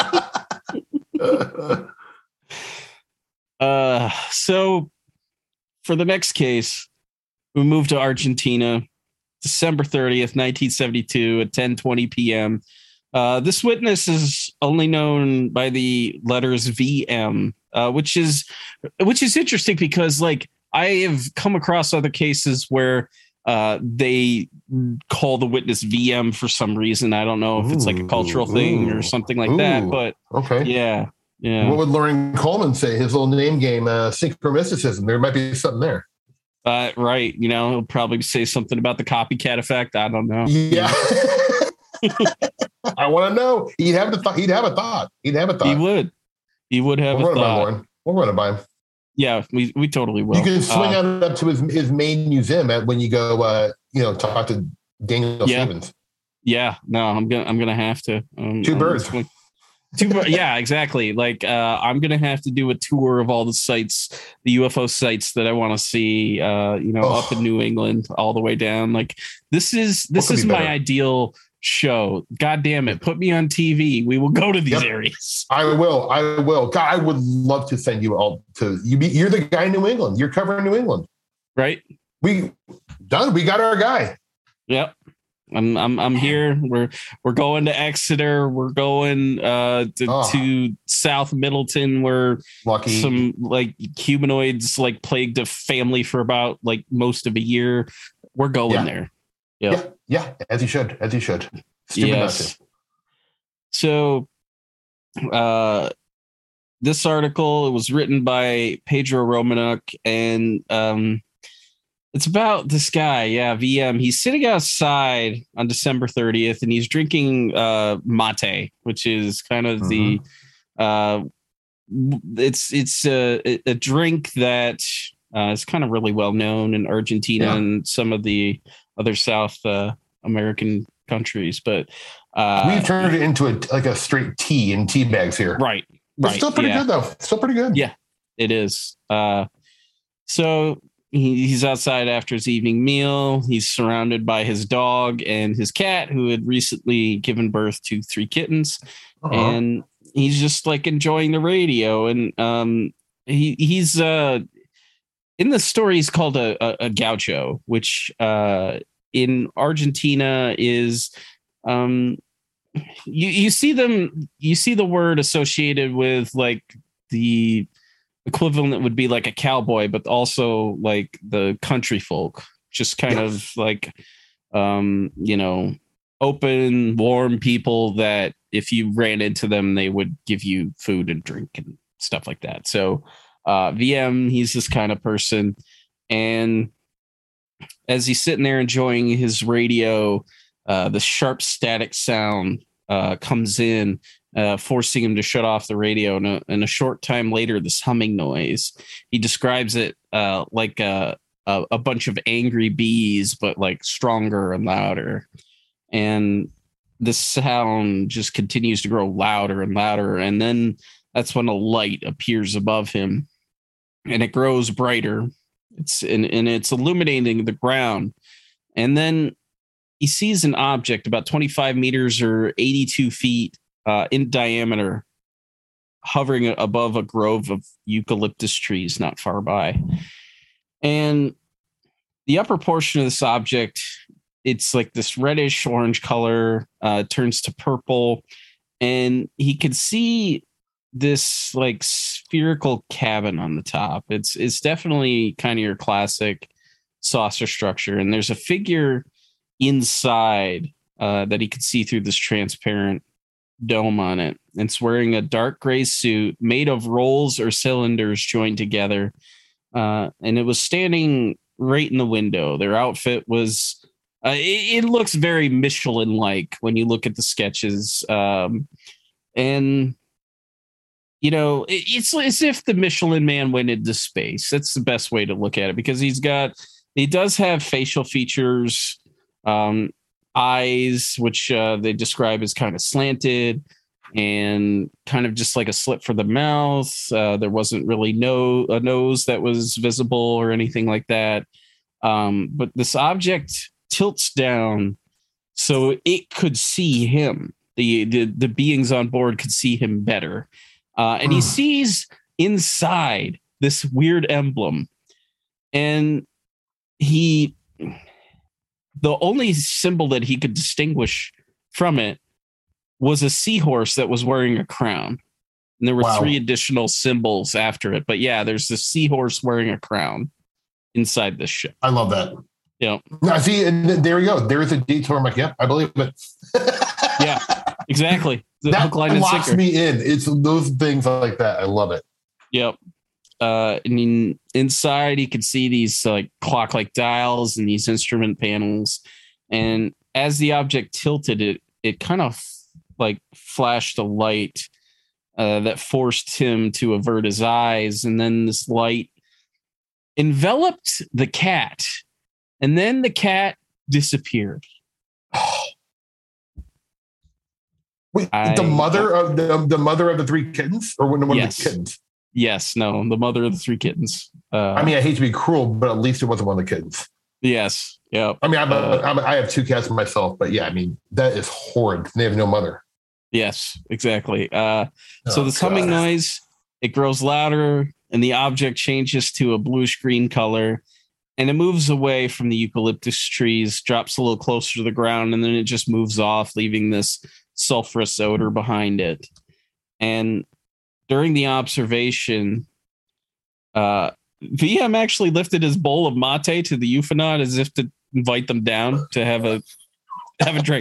Speaker 1: So for the next case, we moved to Argentina, December 30th, 1972 at 10:20 p.m. This witness is only known by the letters VM, which is interesting because like I have come across other cases where they call the witness VM for some reason. I don't know if it's like a cultural thing or something like that, but
Speaker 2: okay.
Speaker 1: Yeah.
Speaker 2: What would Loren Coleman say? His little name game, synchromysticism. There might be something there.
Speaker 1: Right. He'll probably say something about the copycat effect. I don't know.
Speaker 2: Yeah. I want to know. He'd have a thought. He would have a thought. We'll run it by him.
Speaker 1: Yeah, we totally will.
Speaker 2: You can swing on up to his main museum when you go, talk to Daniel Stevens.
Speaker 1: Yeah, no, I'm gonna have to.
Speaker 2: Two birds.
Speaker 1: Yeah, exactly. Like I'm gonna have to do a tour of all the sites, the UFO sites that I want to see. Up in New England, all the way down. Like this is my ideal show. God damn it, put me on TV. We will go to these areas.
Speaker 2: I will. God, I would love to send you all to you. You're the guy in New England. You're covering New England,
Speaker 1: right?
Speaker 2: We got our guy.
Speaker 1: Yep. I'm here. We're going to Exeter. We're going to South Middleton, where some like humanoids like plagued a family for about like most of a year. We're going there.
Speaker 2: Yeah, as you should. Stupid
Speaker 1: yes. So this article was written by Pedro Romanuk, and it's about this guy, VM. He's sitting outside on December 30th, and he's drinking mate, which is kind of the it's a drink that is kind of really well known in Argentina and some of the other South American countries, but
Speaker 2: we've turned it into a straight tea in tea bags here.
Speaker 1: Right.
Speaker 2: It's still pretty good though. Still pretty good.
Speaker 1: Yeah, it is. So he's outside after his evening meal. He's surrounded by his dog and his cat, who had recently given birth to 3 kittens. And he's just like enjoying the radio. And he's in the story, he's called a gaucho, which in Argentina is you see the word associated with like the equivalent would be like a cowboy, but also like the country folk, just kind of like open, warm people that if you ran into them, they would give you food and drink and stuff like that. So VM, he's this kind of person. And as he's sitting there enjoying his radio, the sharp static sound comes in, forcing him to shut off the radio. And a short time later, this humming noise, he describes it like a bunch of angry bees, but like stronger and louder. And the sound just continues to grow louder and louder. And then that's when a light appears above him, and it grows brighter. It's illuminating the ground. And then he sees an object about 25 meters or 82 feet in diameter, hovering above a grove of eucalyptus trees not far by. And the upper portion of this object, it's like this reddish orange color, turns to purple, and he could see this like spherical cabin on the top. It's definitely kind of your classic saucer structure, and there's a figure inside that he could see through this transparent dome on it. It's wearing a dark gray suit made of rolls or cylinders joined together, and it was standing right in the window. Their outfit was it looks very Michelin-like when you look at the sketches, and you know, it's as if the Michelin Man went into space. That's the best way to look at it, because he does have facial features, eyes, which they describe as kind of slanted and kind of just like a slit for the mouth. There wasn't really a nose that was visible or anything like that. But this object tilts down so it could see him. The beings on board could see him better. And he sees inside this weird emblem, and the only symbol that he could distinguish from it was a seahorse that was wearing a crown. And there were 3 additional symbols after it. But yeah, there's this seahorse wearing a crown inside this ship.
Speaker 2: I love that.
Speaker 1: Yeah.
Speaker 2: I see. And there we go. There's a detour. I'm like, yeah, I believe it.
Speaker 1: Yeah, exactly. The
Speaker 2: that
Speaker 1: hook, line, and
Speaker 2: locks
Speaker 1: sinker.
Speaker 2: me in. It's those things like that. I love it.
Speaker 1: Yep. And inside, you can see these like clock-like dials and these instrument panels. And as the object tilted, it kind of like flashed a light that forced him to avert his eyes. And then this light enveloped the cat, and then the cat disappeared.
Speaker 2: Wait, the mother of the 3 kittens, or one of the kittens?
Speaker 1: Yes, no, the mother of the 3 kittens.
Speaker 2: I mean, I hate to be cruel, but at least it wasn't one of the kittens.
Speaker 1: Yes, yeah.
Speaker 2: I mean, I have 2 cats myself, but yeah, I mean, that is horrid. They have no mother.
Speaker 1: Yes, exactly. So this humming noise, it grows louder, and the object changes to a bluish green color, and it moves away from the eucalyptus trees, drops a little closer to the ground, and then it just moves off, leaving this sulfurous odor behind it. And during the observation, VM actually lifted his bowl of mate to the Euphanaut as if to invite them down to have a drink.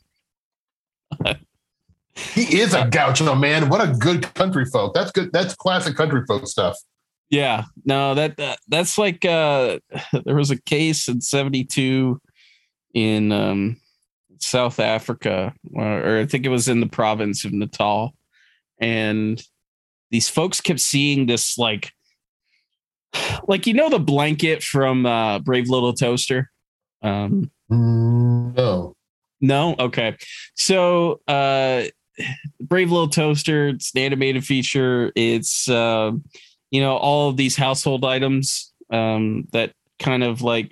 Speaker 2: He is a gaucho, man. What a good country folk. That's good. That's classic country folk stuff.
Speaker 1: Yeah, no, that's like there was a case in 1972 in South Africa, or I think it was in the province of Natal, and these folks kept seeing this like the blanket from Brave Little Toaster.
Speaker 2: No,
Speaker 1: okay. So Brave Little Toaster, it's an animated feature. It's all of these household items that kind of like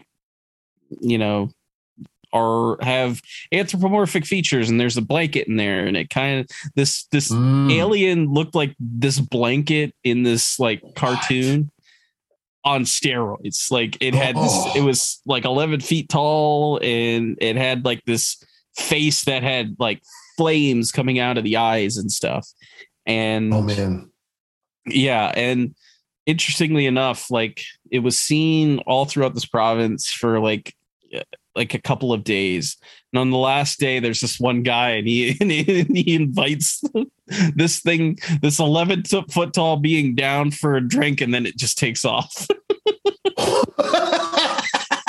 Speaker 1: have anthropomorphic features, and there's a blanket in there, and it kind of this alien looked like this blanket in this like cartoon on steroids. Like it had it was like 11 feet tall, and it had like this face that had like flames coming out of the eyes and stuff. And
Speaker 2: oh man,
Speaker 1: yeah. And interestingly enough, like it was seen all throughout this province for like a couple of days. And on the last day, there's this one guy, and he invites this 11-foot tall being down for a drink, and then it just takes off.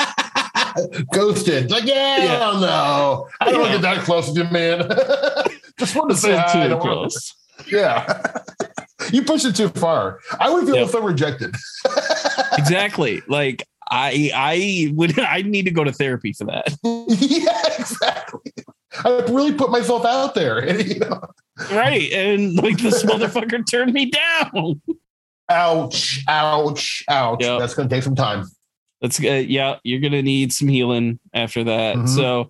Speaker 2: Ghosted. Like, yeah, I don't know. I don't want to get that close with you, man. Just wanted to
Speaker 1: This
Speaker 2: say
Speaker 1: is
Speaker 2: hi. I
Speaker 1: too
Speaker 2: don't want
Speaker 1: close.
Speaker 2: to, yeah. You pushed it too far. I would feel so rejected.
Speaker 1: Exactly. Like I need to go to therapy for that.
Speaker 2: Yeah, exactly. I really put myself out there. And,
Speaker 1: Right. And like this motherfucker turned me down.
Speaker 2: ouch, ouch, ouch.
Speaker 1: Yep.
Speaker 2: That's going to take some time.
Speaker 1: That's yeah, you're gonna need some healing after that.
Speaker 2: Mhm.
Speaker 1: So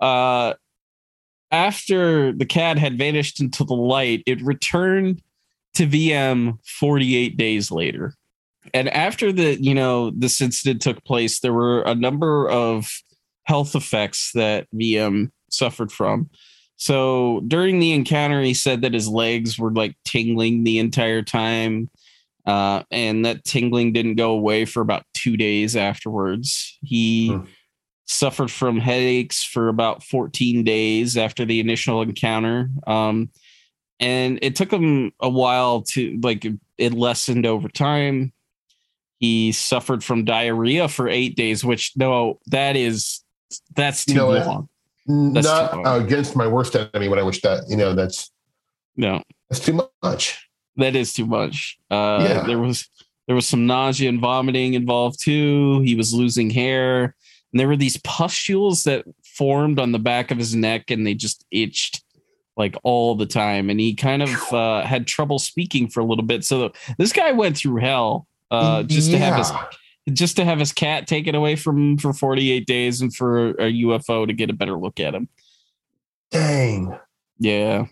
Speaker 1: after the CAD had vanished into the light, it returned to VM 48 days later. And after this incident took place, there were a number of health effects that VM suffered from. So during the encounter, he said that his legs were like tingling the entire time. And that tingling didn't go away for about 2 days afterwards. He suffered from headaches for about 14 days after the initial encounter. And it took him a while to it lessened over time. He suffered from diarrhea for 8 days, which that's too long. That's
Speaker 2: Not
Speaker 1: too long.
Speaker 2: Against my worst enemy when I wish that, that's too much.
Speaker 1: That is too much.
Speaker 2: Yeah.
Speaker 1: There was some nausea and vomiting involved too. He was losing hair, and there were these pustules that formed on the back of his neck, and they just itched like all the time. And he kind of had trouble speaking for a little bit. So this guy went through hell just to have his cat taken away from him for 48 days and for a UFO to get a better look at him.
Speaker 2: Dang.
Speaker 1: Yeah.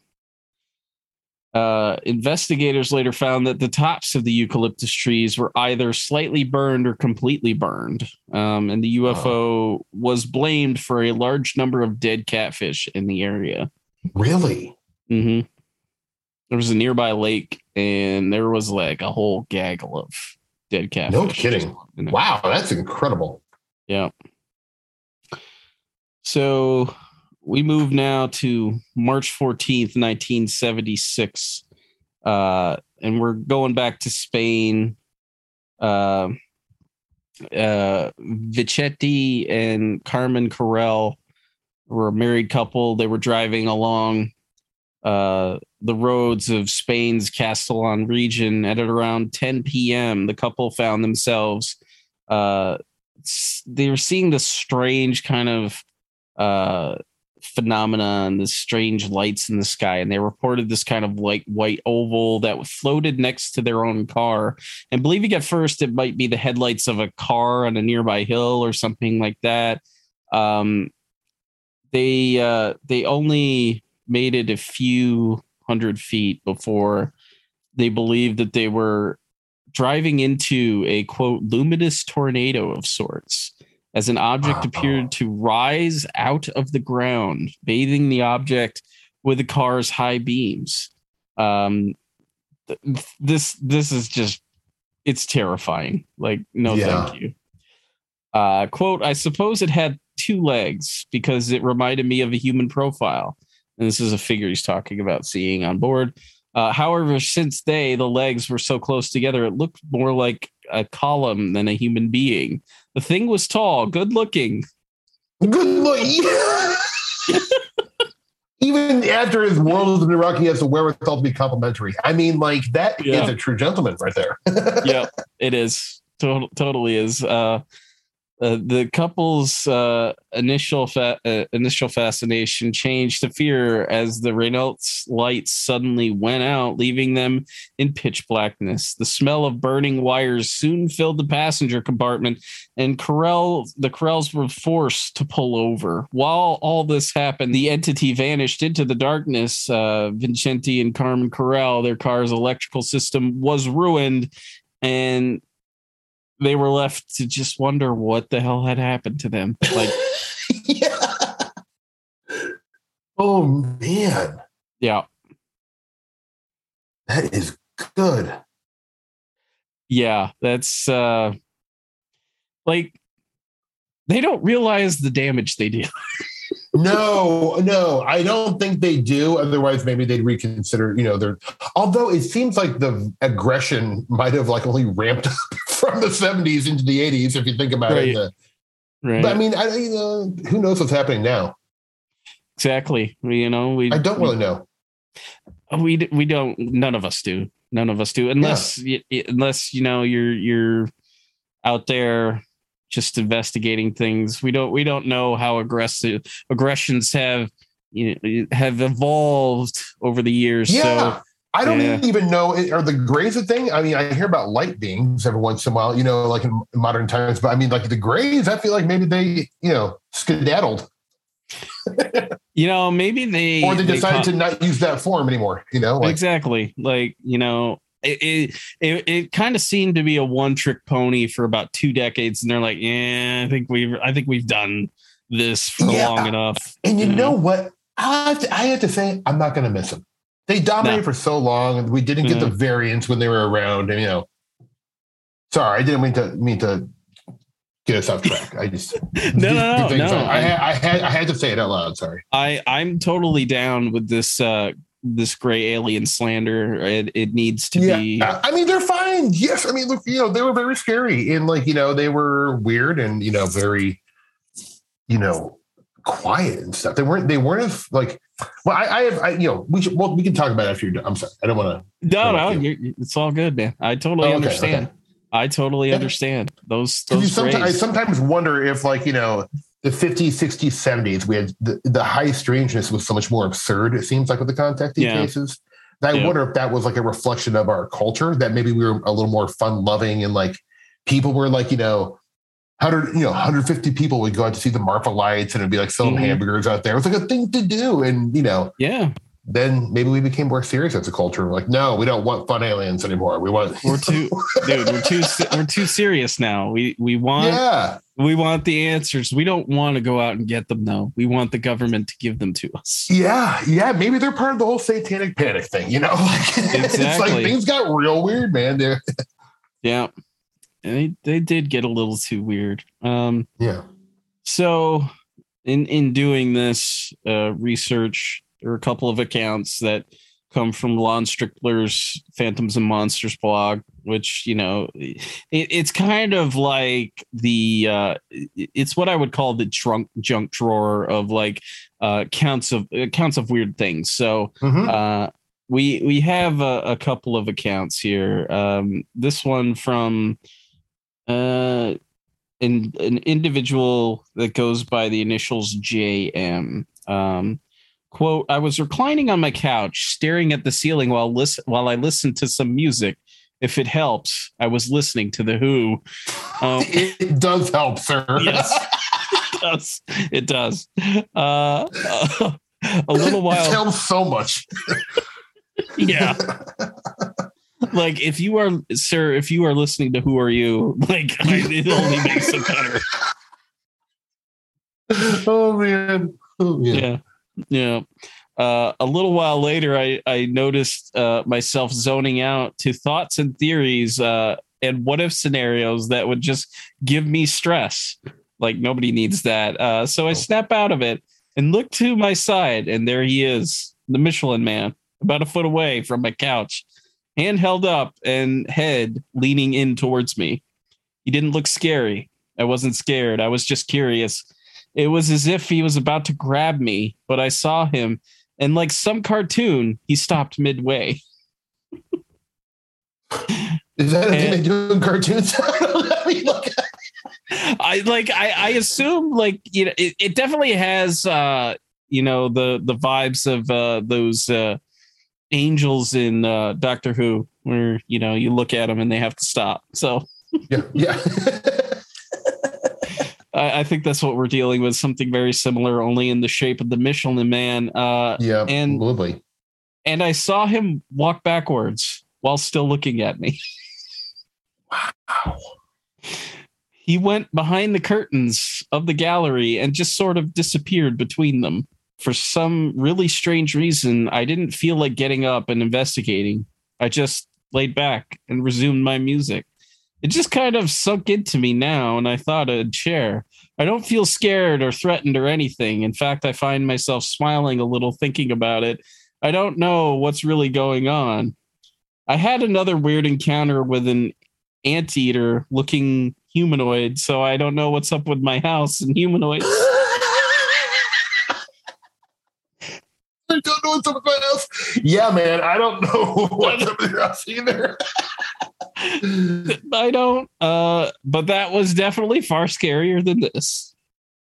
Speaker 1: Investigators later found that the tops of the eucalyptus trees were either slightly burned or completely burned. And the UFO was blamed for a large number of dead catfish in the area.
Speaker 2: Really?
Speaker 1: Mm-hmm. There was a nearby lake, and there was like a whole gaggle of dead catfish.
Speaker 2: No kidding. Wow, that's incredible.
Speaker 1: Yeah. So we move now to March 14th, 1976. And we're going back to Spain. Vicente and Carmen Carrel were a married couple. They were driving along the roads of Spain's Castellon region at around 10 p.m. The couple found themselves they were seeing this strange kind of phenomenon, this strange lights in the sky, and they reported this kind of like white oval that floated next to their own car. And believing at first it might be the headlights of a car on a nearby hill or something like that. They only made it a few hundred feet before they believed that they were driving into a quote luminous tornado of sorts, as an object appeared to rise out of the ground, bathing the object with the car's high beams. This is just, it's terrifying. Like, no, thank you. Quote, I suppose it had 2 legs because it reminded me of a human profile. And this is a figure he's talking about seeing on board. However, since the legs were so close together, it looked more like a column than a human being. The thing was tall, good looking.
Speaker 2: Even after his world is in Iraq, he has the wherewithal to be complimentary. I mean, like, that is a true gentleman right there.
Speaker 1: Yeah, it is. Totally is. The couple's initial fascination changed to fear as the Renault lights suddenly went out, leaving them in pitch blackness. The smell of burning wires soon filled the passenger compartment, and the Carrels were forced to pull over. While all this happened, the entity vanished into the darkness. Vicente and Carmen Carrel, their car's electrical system was ruined, and they were left to just wonder what the hell had happened to them. Like,
Speaker 2: yeah. Oh man.
Speaker 1: Yeah.
Speaker 2: That is good.
Speaker 1: Yeah, that's like, they don't realize the damage they do.
Speaker 2: No, I don't think they do. Otherwise, maybe they'd reconsider, although it seems like the aggression might have like only ramped up from the 70s into the 80s, if you think about it. Right. But I mean, who knows what's happening now?
Speaker 1: Exactly.
Speaker 2: I don't really know.
Speaker 1: We don't. None of us do. None of us do, unless unless you're out there just investigating things. We don't know how aggressions have have evolved over the years.
Speaker 2: Yeah.
Speaker 1: So
Speaker 2: I don't even know, are the Greys a thing? I mean, I hear about light beings every once in a while, like in modern times, but I mean, like the Greys, I feel like maybe they, skedaddled.
Speaker 1: Maybe they
Speaker 2: decided to not use that form anymore.
Speaker 1: Exactly. Like it kind of seemed to be a one-trick pony for about 2 decades, and they're like, I think we've done this for long enough.
Speaker 2: And you know what? I have to say, I'm not going to miss them. They dominated for so long, and we didn't get the variants when they were around. And sorry, I didn't mean to get us off track. I just
Speaker 1: no.
Speaker 2: I had to say it out loud. Sorry.
Speaker 1: I'm totally down with this this gray alien slander. It needs to be.
Speaker 2: I mean, they're fine. Yes, I mean, look, they were very scary, and they were weird, and very, quiet and stuff. They weren't as like. Well, we can talk about it after you're done. I'm sorry, I don't want to.
Speaker 1: No, it's all good, man. I totally understand. Okay. I totally understand those.
Speaker 2: I sometimes wonder if, the 50s, 60s, 70s, we had the high strangeness was so much more absurd. It seems like with the contactee cases. And I wonder if that was like a reflection of our culture, that maybe we were a little more fun loving, and people were 150 people would go out to see the Marfa lights, and it'd be like selling hamburgers out there. It was like a thing to do. And, then maybe we became more serious as a culture. Like, no, we don't want fun aliens anymore. We're
Speaker 1: too serious now. We want the answers. We don't want to go out and get them though. We want the government to give them to us.
Speaker 2: Yeah. Maybe they're part of the whole satanic panic thing, Exactly. It's like things got real weird, man. There.
Speaker 1: Yeah. And they did get a little too weird. So in doing this research, there are a couple of accounts that come from Lon Strickler's Phantoms and Monsters blog, which, it's kind of like it's what I would call the junk drawer of counts of weird things. So we have a couple of accounts here. This one from an individual that goes by the initials JM. Quote, I was reclining on my couch, staring at the ceiling while I listened to some music. If it helps, I was listening to The Who.
Speaker 2: It does help, sir.
Speaker 1: Yes, it does. A little while.
Speaker 2: It helps so much.
Speaker 1: Yeah. If you are listening to Who Are You? It only makes it better.
Speaker 2: Oh, man. Oh,
Speaker 1: yeah. Yeah. A little while later, I noticed myself zoning out to thoughts and theories and what if scenarios that would just give me stress. Nobody needs that. So I snap out of it and look to my side, and there he is, the Michelin Man, about a foot away from my couch, hand held up and head leaning in towards me. He didn't look scary. I wasn't scared. I was just curious. It was as if he was about to grab me, but I saw him, and like some cartoon, he stopped midway.
Speaker 2: Is that a thing they do in cartoons?
Speaker 1: I assume it definitely has the vibes of those angels in Doctor Who, where you look at them and they have to stop. So
Speaker 2: yeah.
Speaker 1: I think that's what we're dealing with. Something very similar, only in the shape of the Michelin Man. And
Speaker 2: lovely.
Speaker 1: And I saw him walk backwards while still looking at me.
Speaker 2: Wow.
Speaker 1: He went behind the curtains of the gallery and just sort of disappeared between them. For some really strange reason, I didn't feel like getting up and investigating. I just laid back and resumed my music. It just kind of sunk into me now, and I thought I'd share. I don't feel scared or threatened or anything. In fact, I find myself smiling a little thinking about it. I don't know what's really going on. I had another weird encounter with an anteater looking humanoid, so I don't know what's up with my house and humanoids.
Speaker 2: I don't know what's up with my house. Yeah, man. I don't know what's up with your house either.
Speaker 1: I don't. But that was definitely far scarier than this.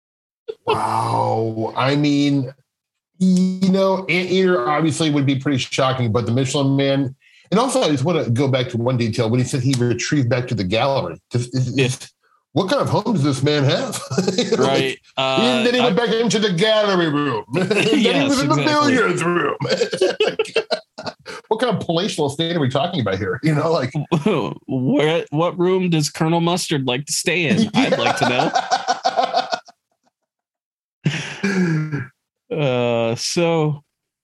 Speaker 2: Wow. I mean, Anteater obviously would be pretty shocking, but the Michelin Man. And also, I just want to go back to one detail when he said he retrieved back to the gallery. What kind of home does this man have?
Speaker 1: Right.
Speaker 2: Then he went back into the gallery room. Then he was in the billiards room. What kind of palatial estate are we talking about here?
Speaker 1: What room does Colonel Mustard like to stay in? I'd like to know. So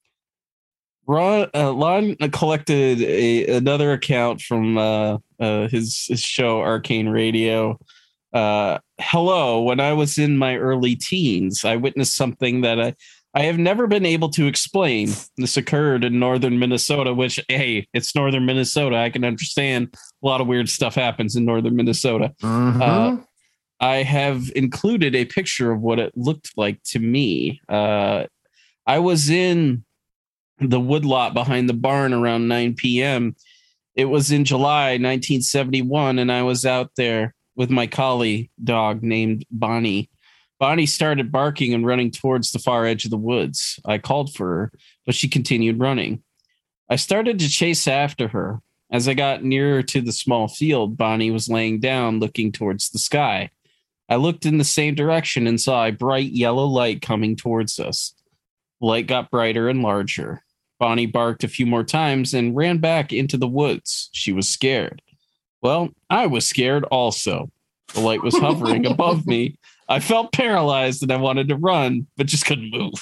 Speaker 1: Lon collected another account from his show Arcane Radio. Hello, when I was in my early teens, I witnessed something that I have never been able to explain. This occurred in northern Minnesota, which, hey, it's northern Minnesota. I can understand a lot of weird stuff happens in northern Minnesota.
Speaker 2: Mm-hmm.
Speaker 1: I have included a picture of what it looked like to me. I was in the woodlot behind the barn around 9 p.m. It was in July 1971, and I was out there with my collie dog named Bonnie. Bonnie started barking and running towards the far edge of the woods. I called for her, but she continued running. I started to chase after her. As I got nearer to the small field, Bonnie was laying down, looking towards the sky. I looked in the same direction and saw a bright yellow light coming towards us. The light got brighter and larger. Bonnie barked a few more times and ran back into the woods. She was scared. Well, I was scared also. The light was hovering above me. I felt paralyzed and I wanted to run, but just couldn't move.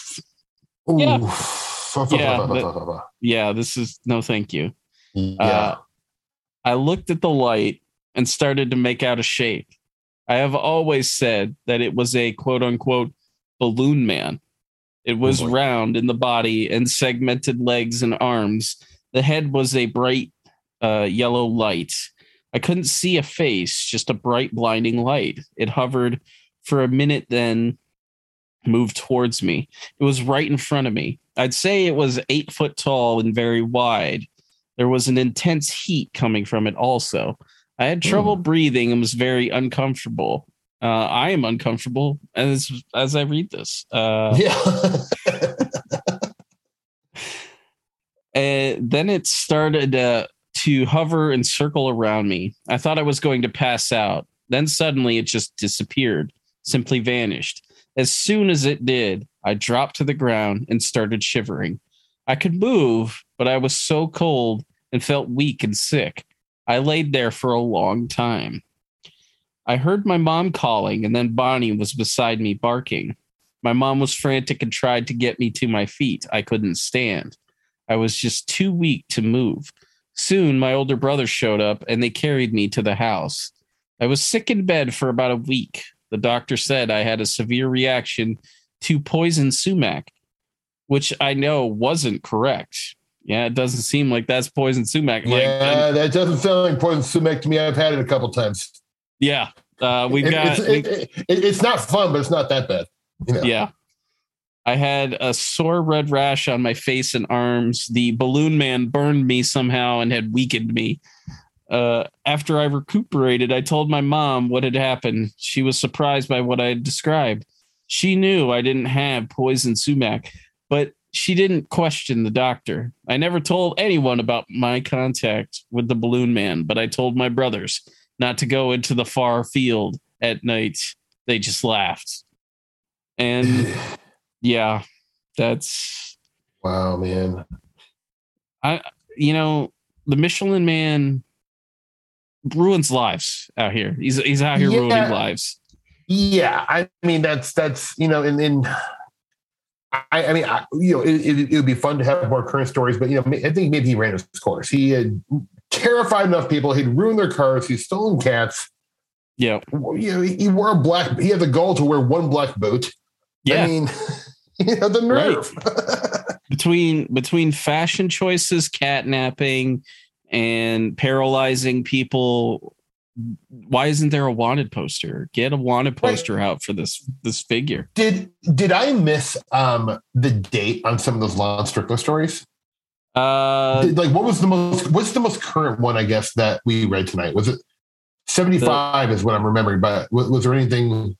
Speaker 1: This is no thank you.
Speaker 2: Yeah.
Speaker 1: I looked at the light and started to make out a shape. I have always said that it was a quote unquote balloon man. It was round in the body and segmented legs and arms. The head was a bright yellow light. I couldn't see a face, just a bright, blinding light. It hovered for a minute, then moved towards me. It was right in front of me. I'd say it was 8 foot tall and very wide. There was an intense heat coming from it also. I had trouble breathing and was very uncomfortable. I am uncomfortable as I read this. And then it started to hover and circle around me. I thought I was going to pass out. Then suddenly it just disappeared, simply vanished. As soon as it did, I dropped to the ground and started shivering. I could move, but I was so cold and felt weak and sick. I laid there for a long time. I heard my mom calling, and then Bonnie was beside me barking. My mom was frantic and tried to get me to my feet. I couldn't stand. I was just too weak to move. Soon, my older brother showed up, and they carried me to the house. I was sick in bed for about a week. The doctor said I had a severe reaction to poison sumac, which I know wasn't correct. Yeah, it doesn't seem like that's poison sumac.
Speaker 2: That doesn't sound like poison sumac to me. I've had it a couple times.
Speaker 1: Yeah,
Speaker 2: it's not fun, but it's not that bad.
Speaker 1: Yeah, I had a sore red rash on my face and arms. The balloon man burned me somehow and had weakened me. After I recuperated, I told my mom what had happened. She was surprised by what I had described. She knew I didn't have poison sumac, but she didn't question the doctor. I never told anyone about my contact with the balloon man, but I told my brothers not to go into the far field at night. They just laughed. And yeah, that's
Speaker 2: wow, man.
Speaker 1: The Michelin Man ruins lives out here. He's out here ruining lives.
Speaker 2: Yeah, I mean that's it would be fun to have more current stories, but I think maybe he ran his course. He had terrified enough people. He'd ruined their cars. He's stolen cats.
Speaker 1: Yeah,
Speaker 2: he wore a black. He had the goal to wear one black boot.
Speaker 1: Yeah,
Speaker 2: I mean, the nerve.
Speaker 1: Right. Between fashion choices, catnapping, and paralyzing people. Why isn't there a wanted poster? Get a wanted poster out for this figure.
Speaker 2: Did I miss the date on some of those Lon Strickler stories? Like, what's the most current one, I guess, that we read tonight? Was it 75 is what I'm remembering, but was there anything?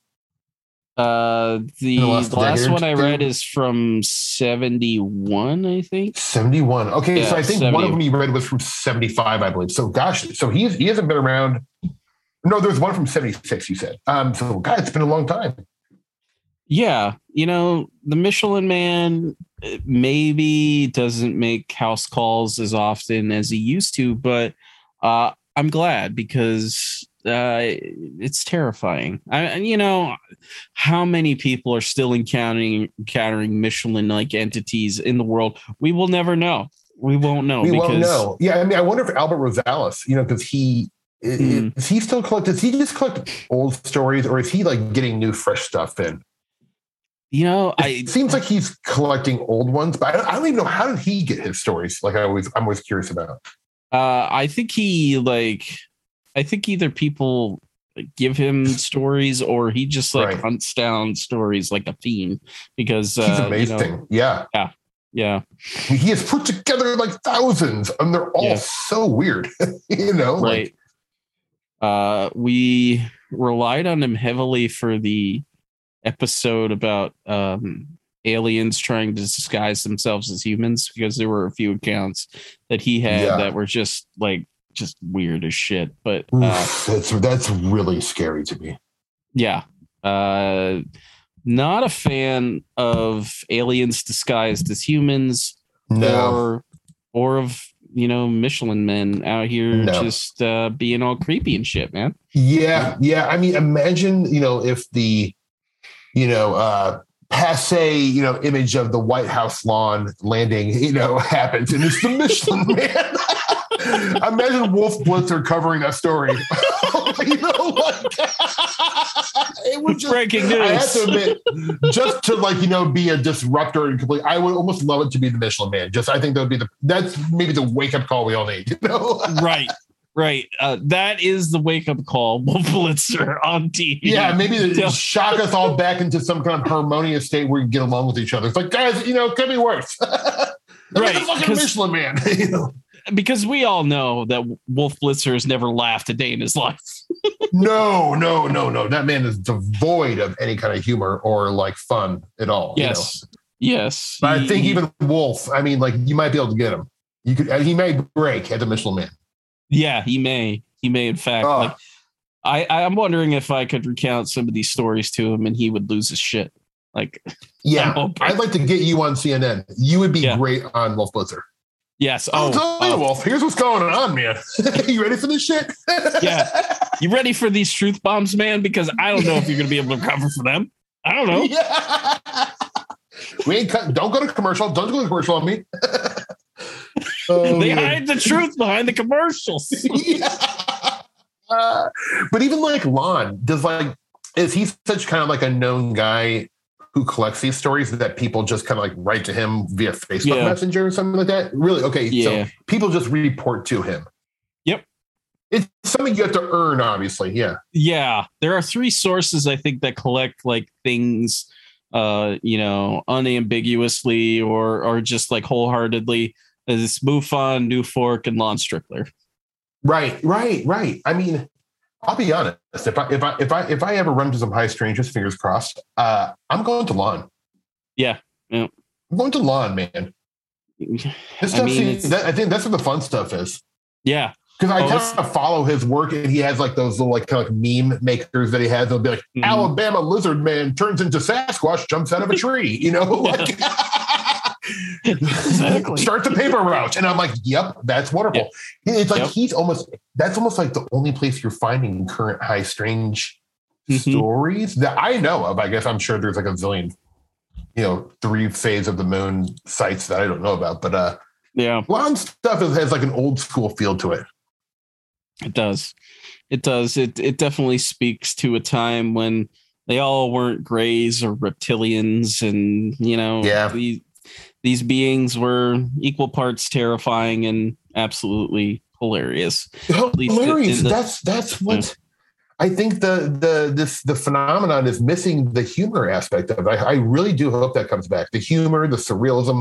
Speaker 1: The last one I read is from 71, I think.
Speaker 2: 71. Okay, yeah, so I think 70. One of them you read was from 75, I believe. So gosh, so he hasn't been around. No, there's one from 76, you said. So God, it's been a long time.
Speaker 1: Yeah, the Michelin Man maybe doesn't make house calls as often as he used to, but I'm glad because it's terrifying. How many people are still encountering Michelin-like entities in the world? We will never know. We won't know.
Speaker 2: Won't know. Yeah, I mean, I wonder if Albert Rosales, because is he still collect? Does he just collect old stories, or is he like getting new, fresh stuff in?
Speaker 1: It
Speaker 2: seems like he's collecting old ones, but I don't even know, how did he get his stories? Like I'm always curious about.
Speaker 1: I think either people give him stories or he just hunts down stories like a fiend because
Speaker 2: he's amazing. Yeah. He has put together like thousands and they're all so weird,
Speaker 1: Right. We relied on him heavily for the episode about aliens trying to disguise themselves as humans because there were a few accounts that he had that were just weird as shit. But
Speaker 2: that's really scary to me.
Speaker 1: Yeah. Not a fan of aliens disguised as humans.
Speaker 2: No.
Speaker 1: or of Michelin men out here just being all creepy and shit, man.
Speaker 2: Yeah. I mean, imagine if the passe, image of the White House lawn landing, happens and it's the Michelin Man. Imagine Wolf Blitzer covering that story. It was just,
Speaker 1: breaking news.
Speaker 2: I have to admit, just to be a disruptor and complete. I would almost love it to be the Michelin Man. I think that's maybe the wake up call we all need.
Speaker 1: Right. That is the wake up call. Wolf Blitzer on TV.
Speaker 2: Yeah, maybe shock us all back into some kind of harmonious state where we can get along with each other. It's like, guys, could be worse.
Speaker 1: Right.
Speaker 2: The fucking Michelin Man.
Speaker 1: Because we all know that Wolf Blitzer has never laughed a day in his life.
Speaker 2: No. That man is devoid of any kind of humor or fun at all.
Speaker 1: Yes.
Speaker 2: But I think even Wolf, I mean, you might be able to get him. He may break at the Michelin Man.
Speaker 1: Yeah, he may. In fact, I'm wondering if I could recount some of these stories to him and he would lose his shit.
Speaker 2: I'd like to get you on CNN. You would be great on Wolf Blitzer.
Speaker 1: Yes.
Speaker 2: I'll tell you, Wolf. Here's what's going on, man. You ready for this shit?
Speaker 1: Yeah. You ready for these truth bombs, man? Because I don't know if you're going to be able to recover from them. I don't know.
Speaker 2: Yeah. Don't go to commercial. Don't go to commercial on me.
Speaker 1: They hide the truth behind the commercials.
Speaker 2: But even Lon, is he such kind of a known guy who collects these stories that people just kind of write to him via Facebook Messenger or something like that? Really? Okay.
Speaker 1: Yeah.
Speaker 2: So people just report to him.
Speaker 1: Yep.
Speaker 2: It's something you have to earn, obviously. Yeah.
Speaker 1: Yeah. There are 3 sources, I think, that collect things, unambiguously or just wholeheartedly. It's MUFON, New Fork, and Lon Strickler.
Speaker 2: Right. I mean, I'll be honest. If I ever run into some high strangers, fingers crossed, I'm going to Lon.
Speaker 1: Yeah.
Speaker 2: I'm going to Lon, man. This stuff I think that's what the fun stuff is.
Speaker 1: Yeah.
Speaker 2: Because I kind of follow his work, and he has those little meme makers that he has. They'll be like, Alabama lizard man turns into Sasquatch, jumps out of a tree.
Speaker 1: Exactly.
Speaker 2: Start the paper route. And I'm like, yep, that's wonderful. Yeah. It's that's almost like the only place you're finding current high strange stories that I know of. I guess I'm sure there's a zillion, 3 phase of the moon sites that I don't know about. But a lot of stuff has an old school feel to it.
Speaker 1: It does. It definitely speaks to a time when they all weren't grays or reptilians and, these beings were equal parts terrifying and absolutely hilarious.
Speaker 2: Hilarious. That's what I think the phenomenon is missing, the humor aspect of it. I really do hope that comes back. The humor, the surrealism,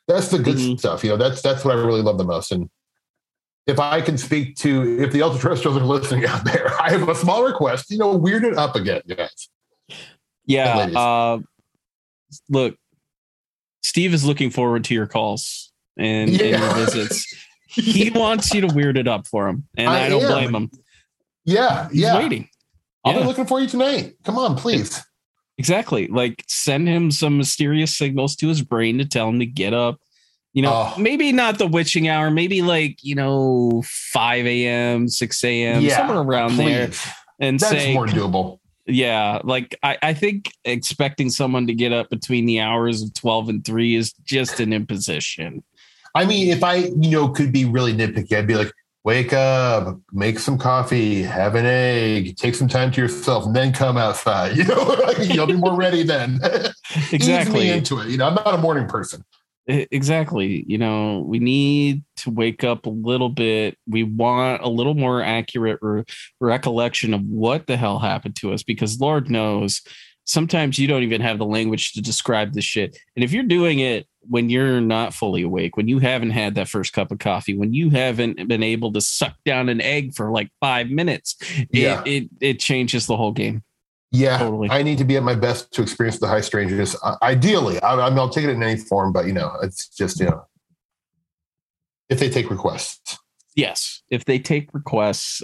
Speaker 2: That's the good stuff. That's what I really love the most. And if I can speak to, if the ultra terrestrials are listening out there, I have a small request, weird it up again, guys.
Speaker 1: Yeah. Look, Steve is looking forward to your calls and your visits. He wants you to weird it up for him. And I don't blame him.
Speaker 2: Yeah.
Speaker 1: He's waiting.
Speaker 2: I'll be looking for you tonight. Come on, please.
Speaker 1: Exactly. Like, send him some mysterious signals to his brain to tell him to get up. Maybe not the witching hour, maybe 5 a.m., 6 a.m., somewhere around there. And
Speaker 2: that's more doable.
Speaker 1: Yeah. Like, I think expecting someone to get up between the hours of 12 and 3 is just an imposition.
Speaker 2: I mean, if I, could be really nitpicky, I'd be like, wake up, make some coffee, have an egg, take some time to yourself, and then come outside. You'll be more ready then.
Speaker 1: Exactly.
Speaker 2: Ease me into it. I'm not a morning person.
Speaker 1: Exactly. We need to wake up a little bit. We want a little more accurate recollection of what the hell happened to us, because Lord knows sometimes you don't even have the language to describe this shit. And if you're doing it when you're not fully awake, when you haven't had that first cup of coffee, when you haven't been able to suck down an egg for 5 minutes, it changes the whole game.
Speaker 2: Yeah,
Speaker 1: totally.
Speaker 2: I need to be at my best to experience the high strangeness. Ideally, I'll take it in any form, but it's just, if they take requests.
Speaker 1: Yes, if they take requests.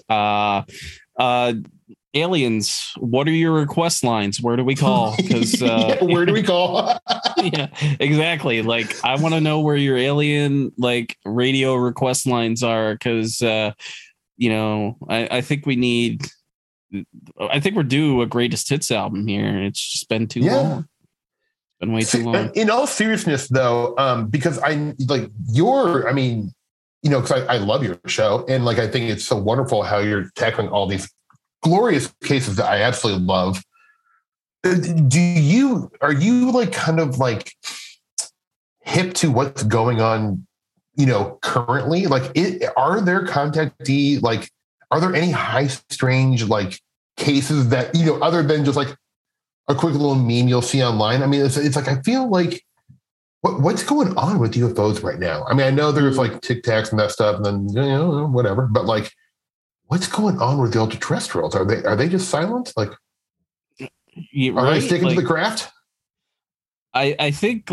Speaker 1: Aliens, what are your request lines? Where do we call? Because
Speaker 2: where do we call?
Speaker 1: Yeah, exactly. I want to know where your alien radio request lines are, because I think we need. I think we're due a greatest hits album here. It's just been too long. It's been way too long.
Speaker 2: In all seriousness, though, because I love your show, and I think it's so wonderful how you're tackling all these glorious cases that I absolutely love. Are you kind of hip to what's going on, currently? Are there contactee, are there any high strange cases that, other than just a quick little meme you'll see online? I mean, it's I feel what's going on with UFOs right now? I mean, I know there's Tic Tacs and that stuff, and then, whatever, but what's going on with the ultra terrestrials? Are they just silent? Are they sticking to the craft?
Speaker 1: I think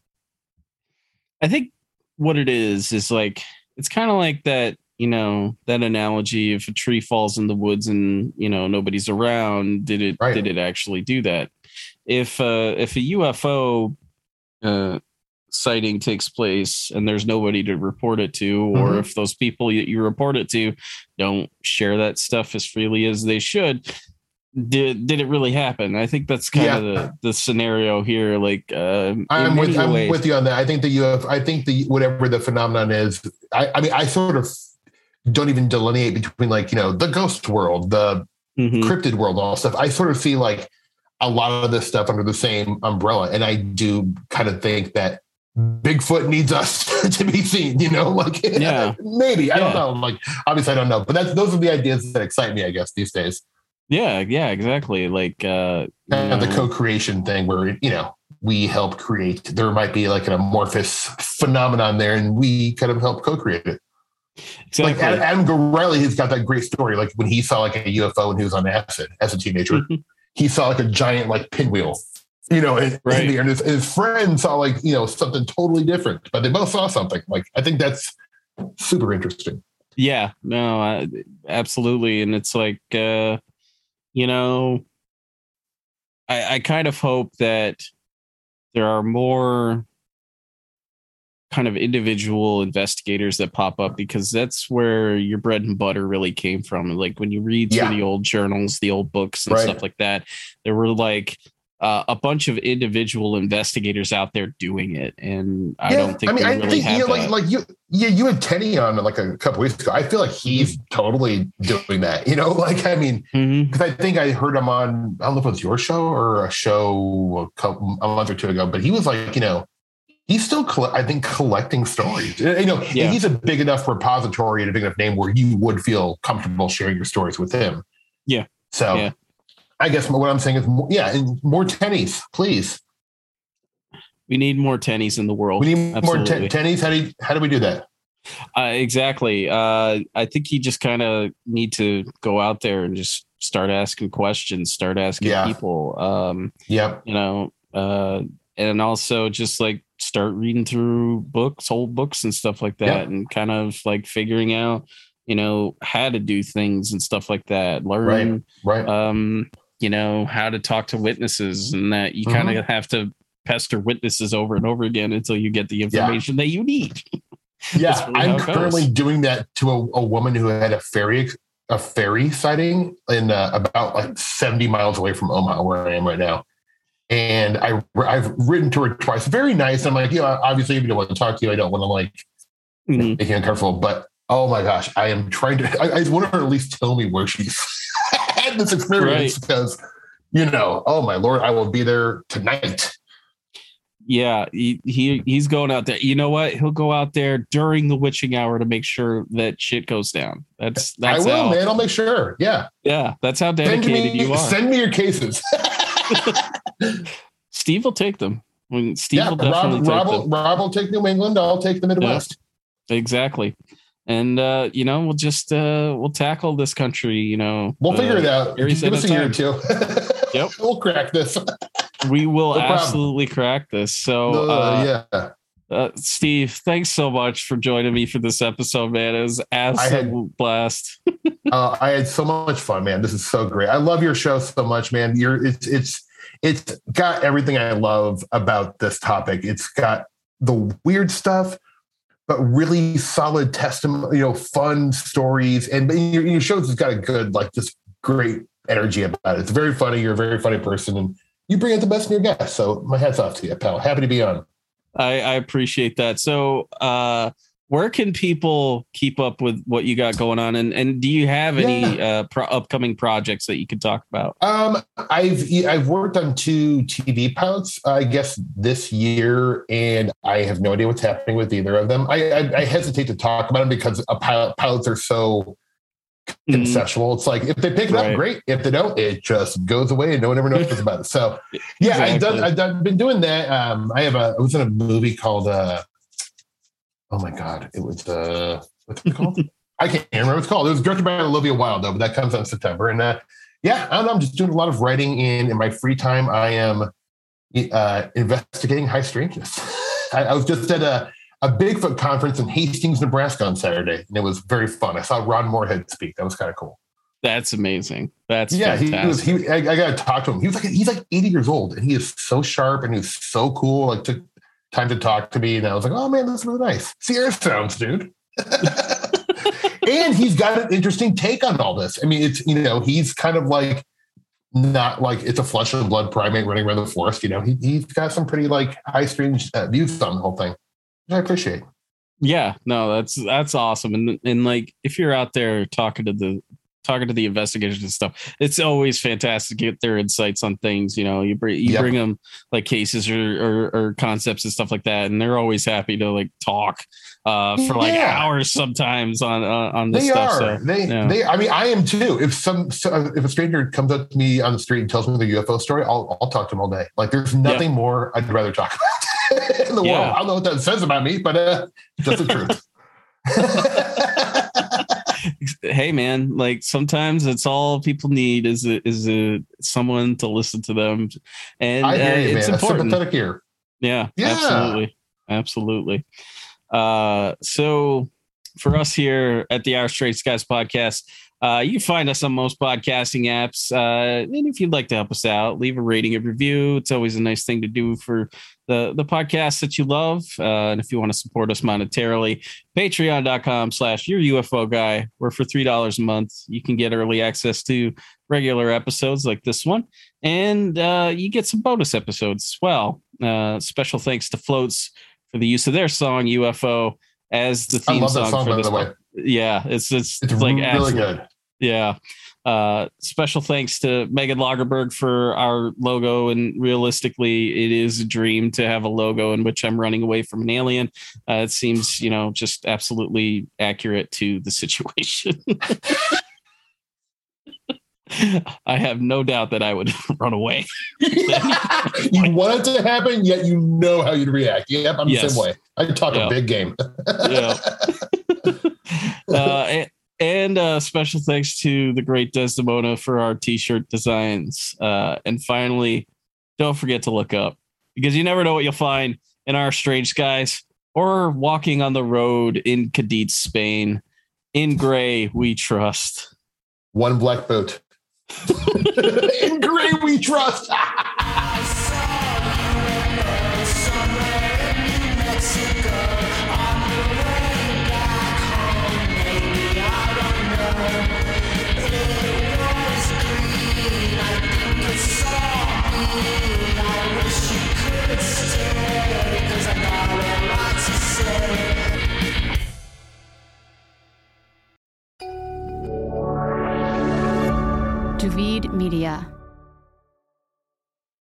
Speaker 1: what it is it's kind of like that, that analogy, if a tree falls in the woods and, nobody's around, did it actually do that? If a UFO sighting takes place and there's nobody to report it to, or if those people you report it to don't share that stuff as freely as they should, did it really happen? I think that's kind of the scenario here.
Speaker 2: I'm with you on that. I think whatever the phenomenon is, I sort of don't even delineate between the ghost world, the cryptid world, all stuff. I sort of see a lot of this stuff under the same umbrella. And I do kind of think that Bigfoot needs us to be seen, maybe, I don't know. Obviously I don't know, but those are the ideas that excite me, I guess, these days.
Speaker 1: Yeah, exactly.
Speaker 2: The co-creation thing where, we help create, there might be an amorphous phenomenon there and we kind of help co-create it. Exactly. Adam Gorelli has got that great story. When he saw a UFO when he was on acid as a teenager, he saw a giant pinwheel, in the air, and his friend saw something totally different, but they both saw something. I think that's super interesting.
Speaker 1: Yeah, no, absolutely. And it's I kind of hope that there are more kind of individual investigators that pop up, because that's where your bread and butter really came from. When you read through the old journals, the old books and stuff like that, there were a bunch of individual investigators out there doing it, and I don't think I think
Speaker 2: you had Tenny on a couple weeks ago. I feel like he's totally doing that. because I think I heard him on, I don't know if it was your show or a show a month or two ago, but he was he's still collecting stories. And he's a big enough repository and a big enough name where you would feel comfortable sharing your stories with him.
Speaker 1: Yeah.
Speaker 2: So. Yeah. I guess what I'm saying is, more Tennys, please.
Speaker 1: We need more tennies in the world.
Speaker 2: We need
Speaker 1: Absolutely.
Speaker 2: more tennies. How do we do that?
Speaker 1: Exactly. I think you just kind of need to go out there and just start asking questions, start asking people,
Speaker 2: Yep.
Speaker 1: you know, and also just like start reading through old books and stuff like that, and kind of like figuring out, you know, how to do things and stuff like that. Learn,
Speaker 2: right.
Speaker 1: You know, how to talk to witnesses, and that you kind of have to pester witnesses over and over again until you get the information that you need.
Speaker 2: Yeah, really I'm currently doing that to a woman who had a ferry sighting in about like 70 miles away from Omaha, where I am right now. And I've written to her twice. Very nice. I'm like, obviously, if you don't want to talk to you, I don't want to like make you uncomfortable. But oh my gosh, I am trying to. I want her to at least tell me where she's had this experience because, oh my Lord, I will be there tonight.
Speaker 1: Yeah, he's going out there. You know what? He'll go out there during the witching hour to make sure that shit goes down. That's
Speaker 2: I will, man. I'll make sure. Yeah.
Speaker 1: Yeah. That's how dedicated you are.
Speaker 2: Send me your cases.
Speaker 1: Steve will take them. Steve will definitely take them.
Speaker 2: Rob will take New England. I'll take the Midwest.
Speaker 1: Yeah, exactly. And we'll just we'll tackle this country. We'll
Speaker 2: figure it out. Give us a year or two.
Speaker 1: Yep,
Speaker 2: we'll crack this.
Speaker 1: We will absolutely crack this. So, Steve, thanks so much for joining me for this episode, man. It was absolute blast.
Speaker 2: I had so much fun, man. This is so great. I love your show so much, man. It's got everything I love about this topic. It's got the weird stuff, but really solid testimony, fun stories. And your show has got a good, like, just great energy about it. It's very funny. You're a very funny person, and you bring out the best in your guests. So my hat's off to you, pal. Happy to be on.
Speaker 1: I appreciate that. So where can people keep up with what you got going on? And do you have any upcoming projects that you could talk about?
Speaker 2: I've worked on 2 TV pilots, I guess, this year, and I have no idea what's happening with either of them. I hesitate to talk about them because pilots are so conceptual. It's like if they pick it up, great. If they don't, it just goes away and no one ever knows about it. So yeah, exactly. I've been doing that. I was in a movie called oh my God, it was what's it called? I can't remember what it's called. It was directed by Olivia Wilde though, but that comes out in September. And I don't know, I'm just doing a lot of writing in my free time. I am investigating high strangeness. I was just at a Bigfoot conference in Hastings, Nebraska on Saturday, and it was very fun. I saw Ron Moorhead speak. That was kind of cool.
Speaker 1: That's amazing. That's fantastic.
Speaker 2: I got to talk to him. He's like 80 years old, and he is so sharp, and he's so cool. Like, took time to talk to me, and I was like, oh man, that's really nice. Sierra sounds, dude. And he's got an interesting take on all this. I mean, it's he's kind of like not like it's a flesh and blood primate running around the forest. He's got some pretty like high strange views on the whole thing. I appreciate.
Speaker 1: Yeah, no, that's awesome. And like, if you're out there talking to the investigators and stuff, it's always fantastic to get their insights on things. You bring them like cases or concepts and stuff like that, and they're always happy to like talk for like hours sometimes on this stuff. So,
Speaker 2: they I mean, I am too. If a stranger comes up to me on the street and tells me the UFO story, I'll talk to him all day. Like, there's nothing more I'd rather talk about in the world. I don't know what that says about me, but that's the truth.
Speaker 1: Hey man, like sometimes it's all people need is someone to listen to them, and
Speaker 2: I hear you,
Speaker 1: it's
Speaker 2: man.
Speaker 1: important.
Speaker 2: A sympathetic ear.
Speaker 1: Yeah, absolutely. So for us here at the Our Straight Skies podcast, you can find us on most podcasting apps. And if you'd like to help us out, leave a rating and review. It's always a nice thing to do for the podcasts that you love. And if you want to support us monetarily, patreon.com/yourUFO guy, where for $3 a month, you can get early access to regular episodes like this one. And you get some bonus episodes as well. Special thanks to Floats for the use of their song UFO as the theme song for this one. Yeah, it's like
Speaker 2: really good.
Speaker 1: Yeah. Special thanks to Megan Lagerberg for our logo. And realistically, it is a dream to have a logo in which I'm running away from an alien. It seems, just absolutely accurate to the situation. I have no doubt that I would run away.
Speaker 2: You want it to happen, yet you know how you'd react. Yep, I'm the same way. I talk a big game.
Speaker 1: And special thanks to the great Desdemona for our t-shirt designs. And finally, don't forget to look up, because you never know what you'll find in our strange skies or walking on the road in Cadiz, Spain. In gray, we trust.
Speaker 2: One black boat. In gray, we trust.
Speaker 3: Duvid Media.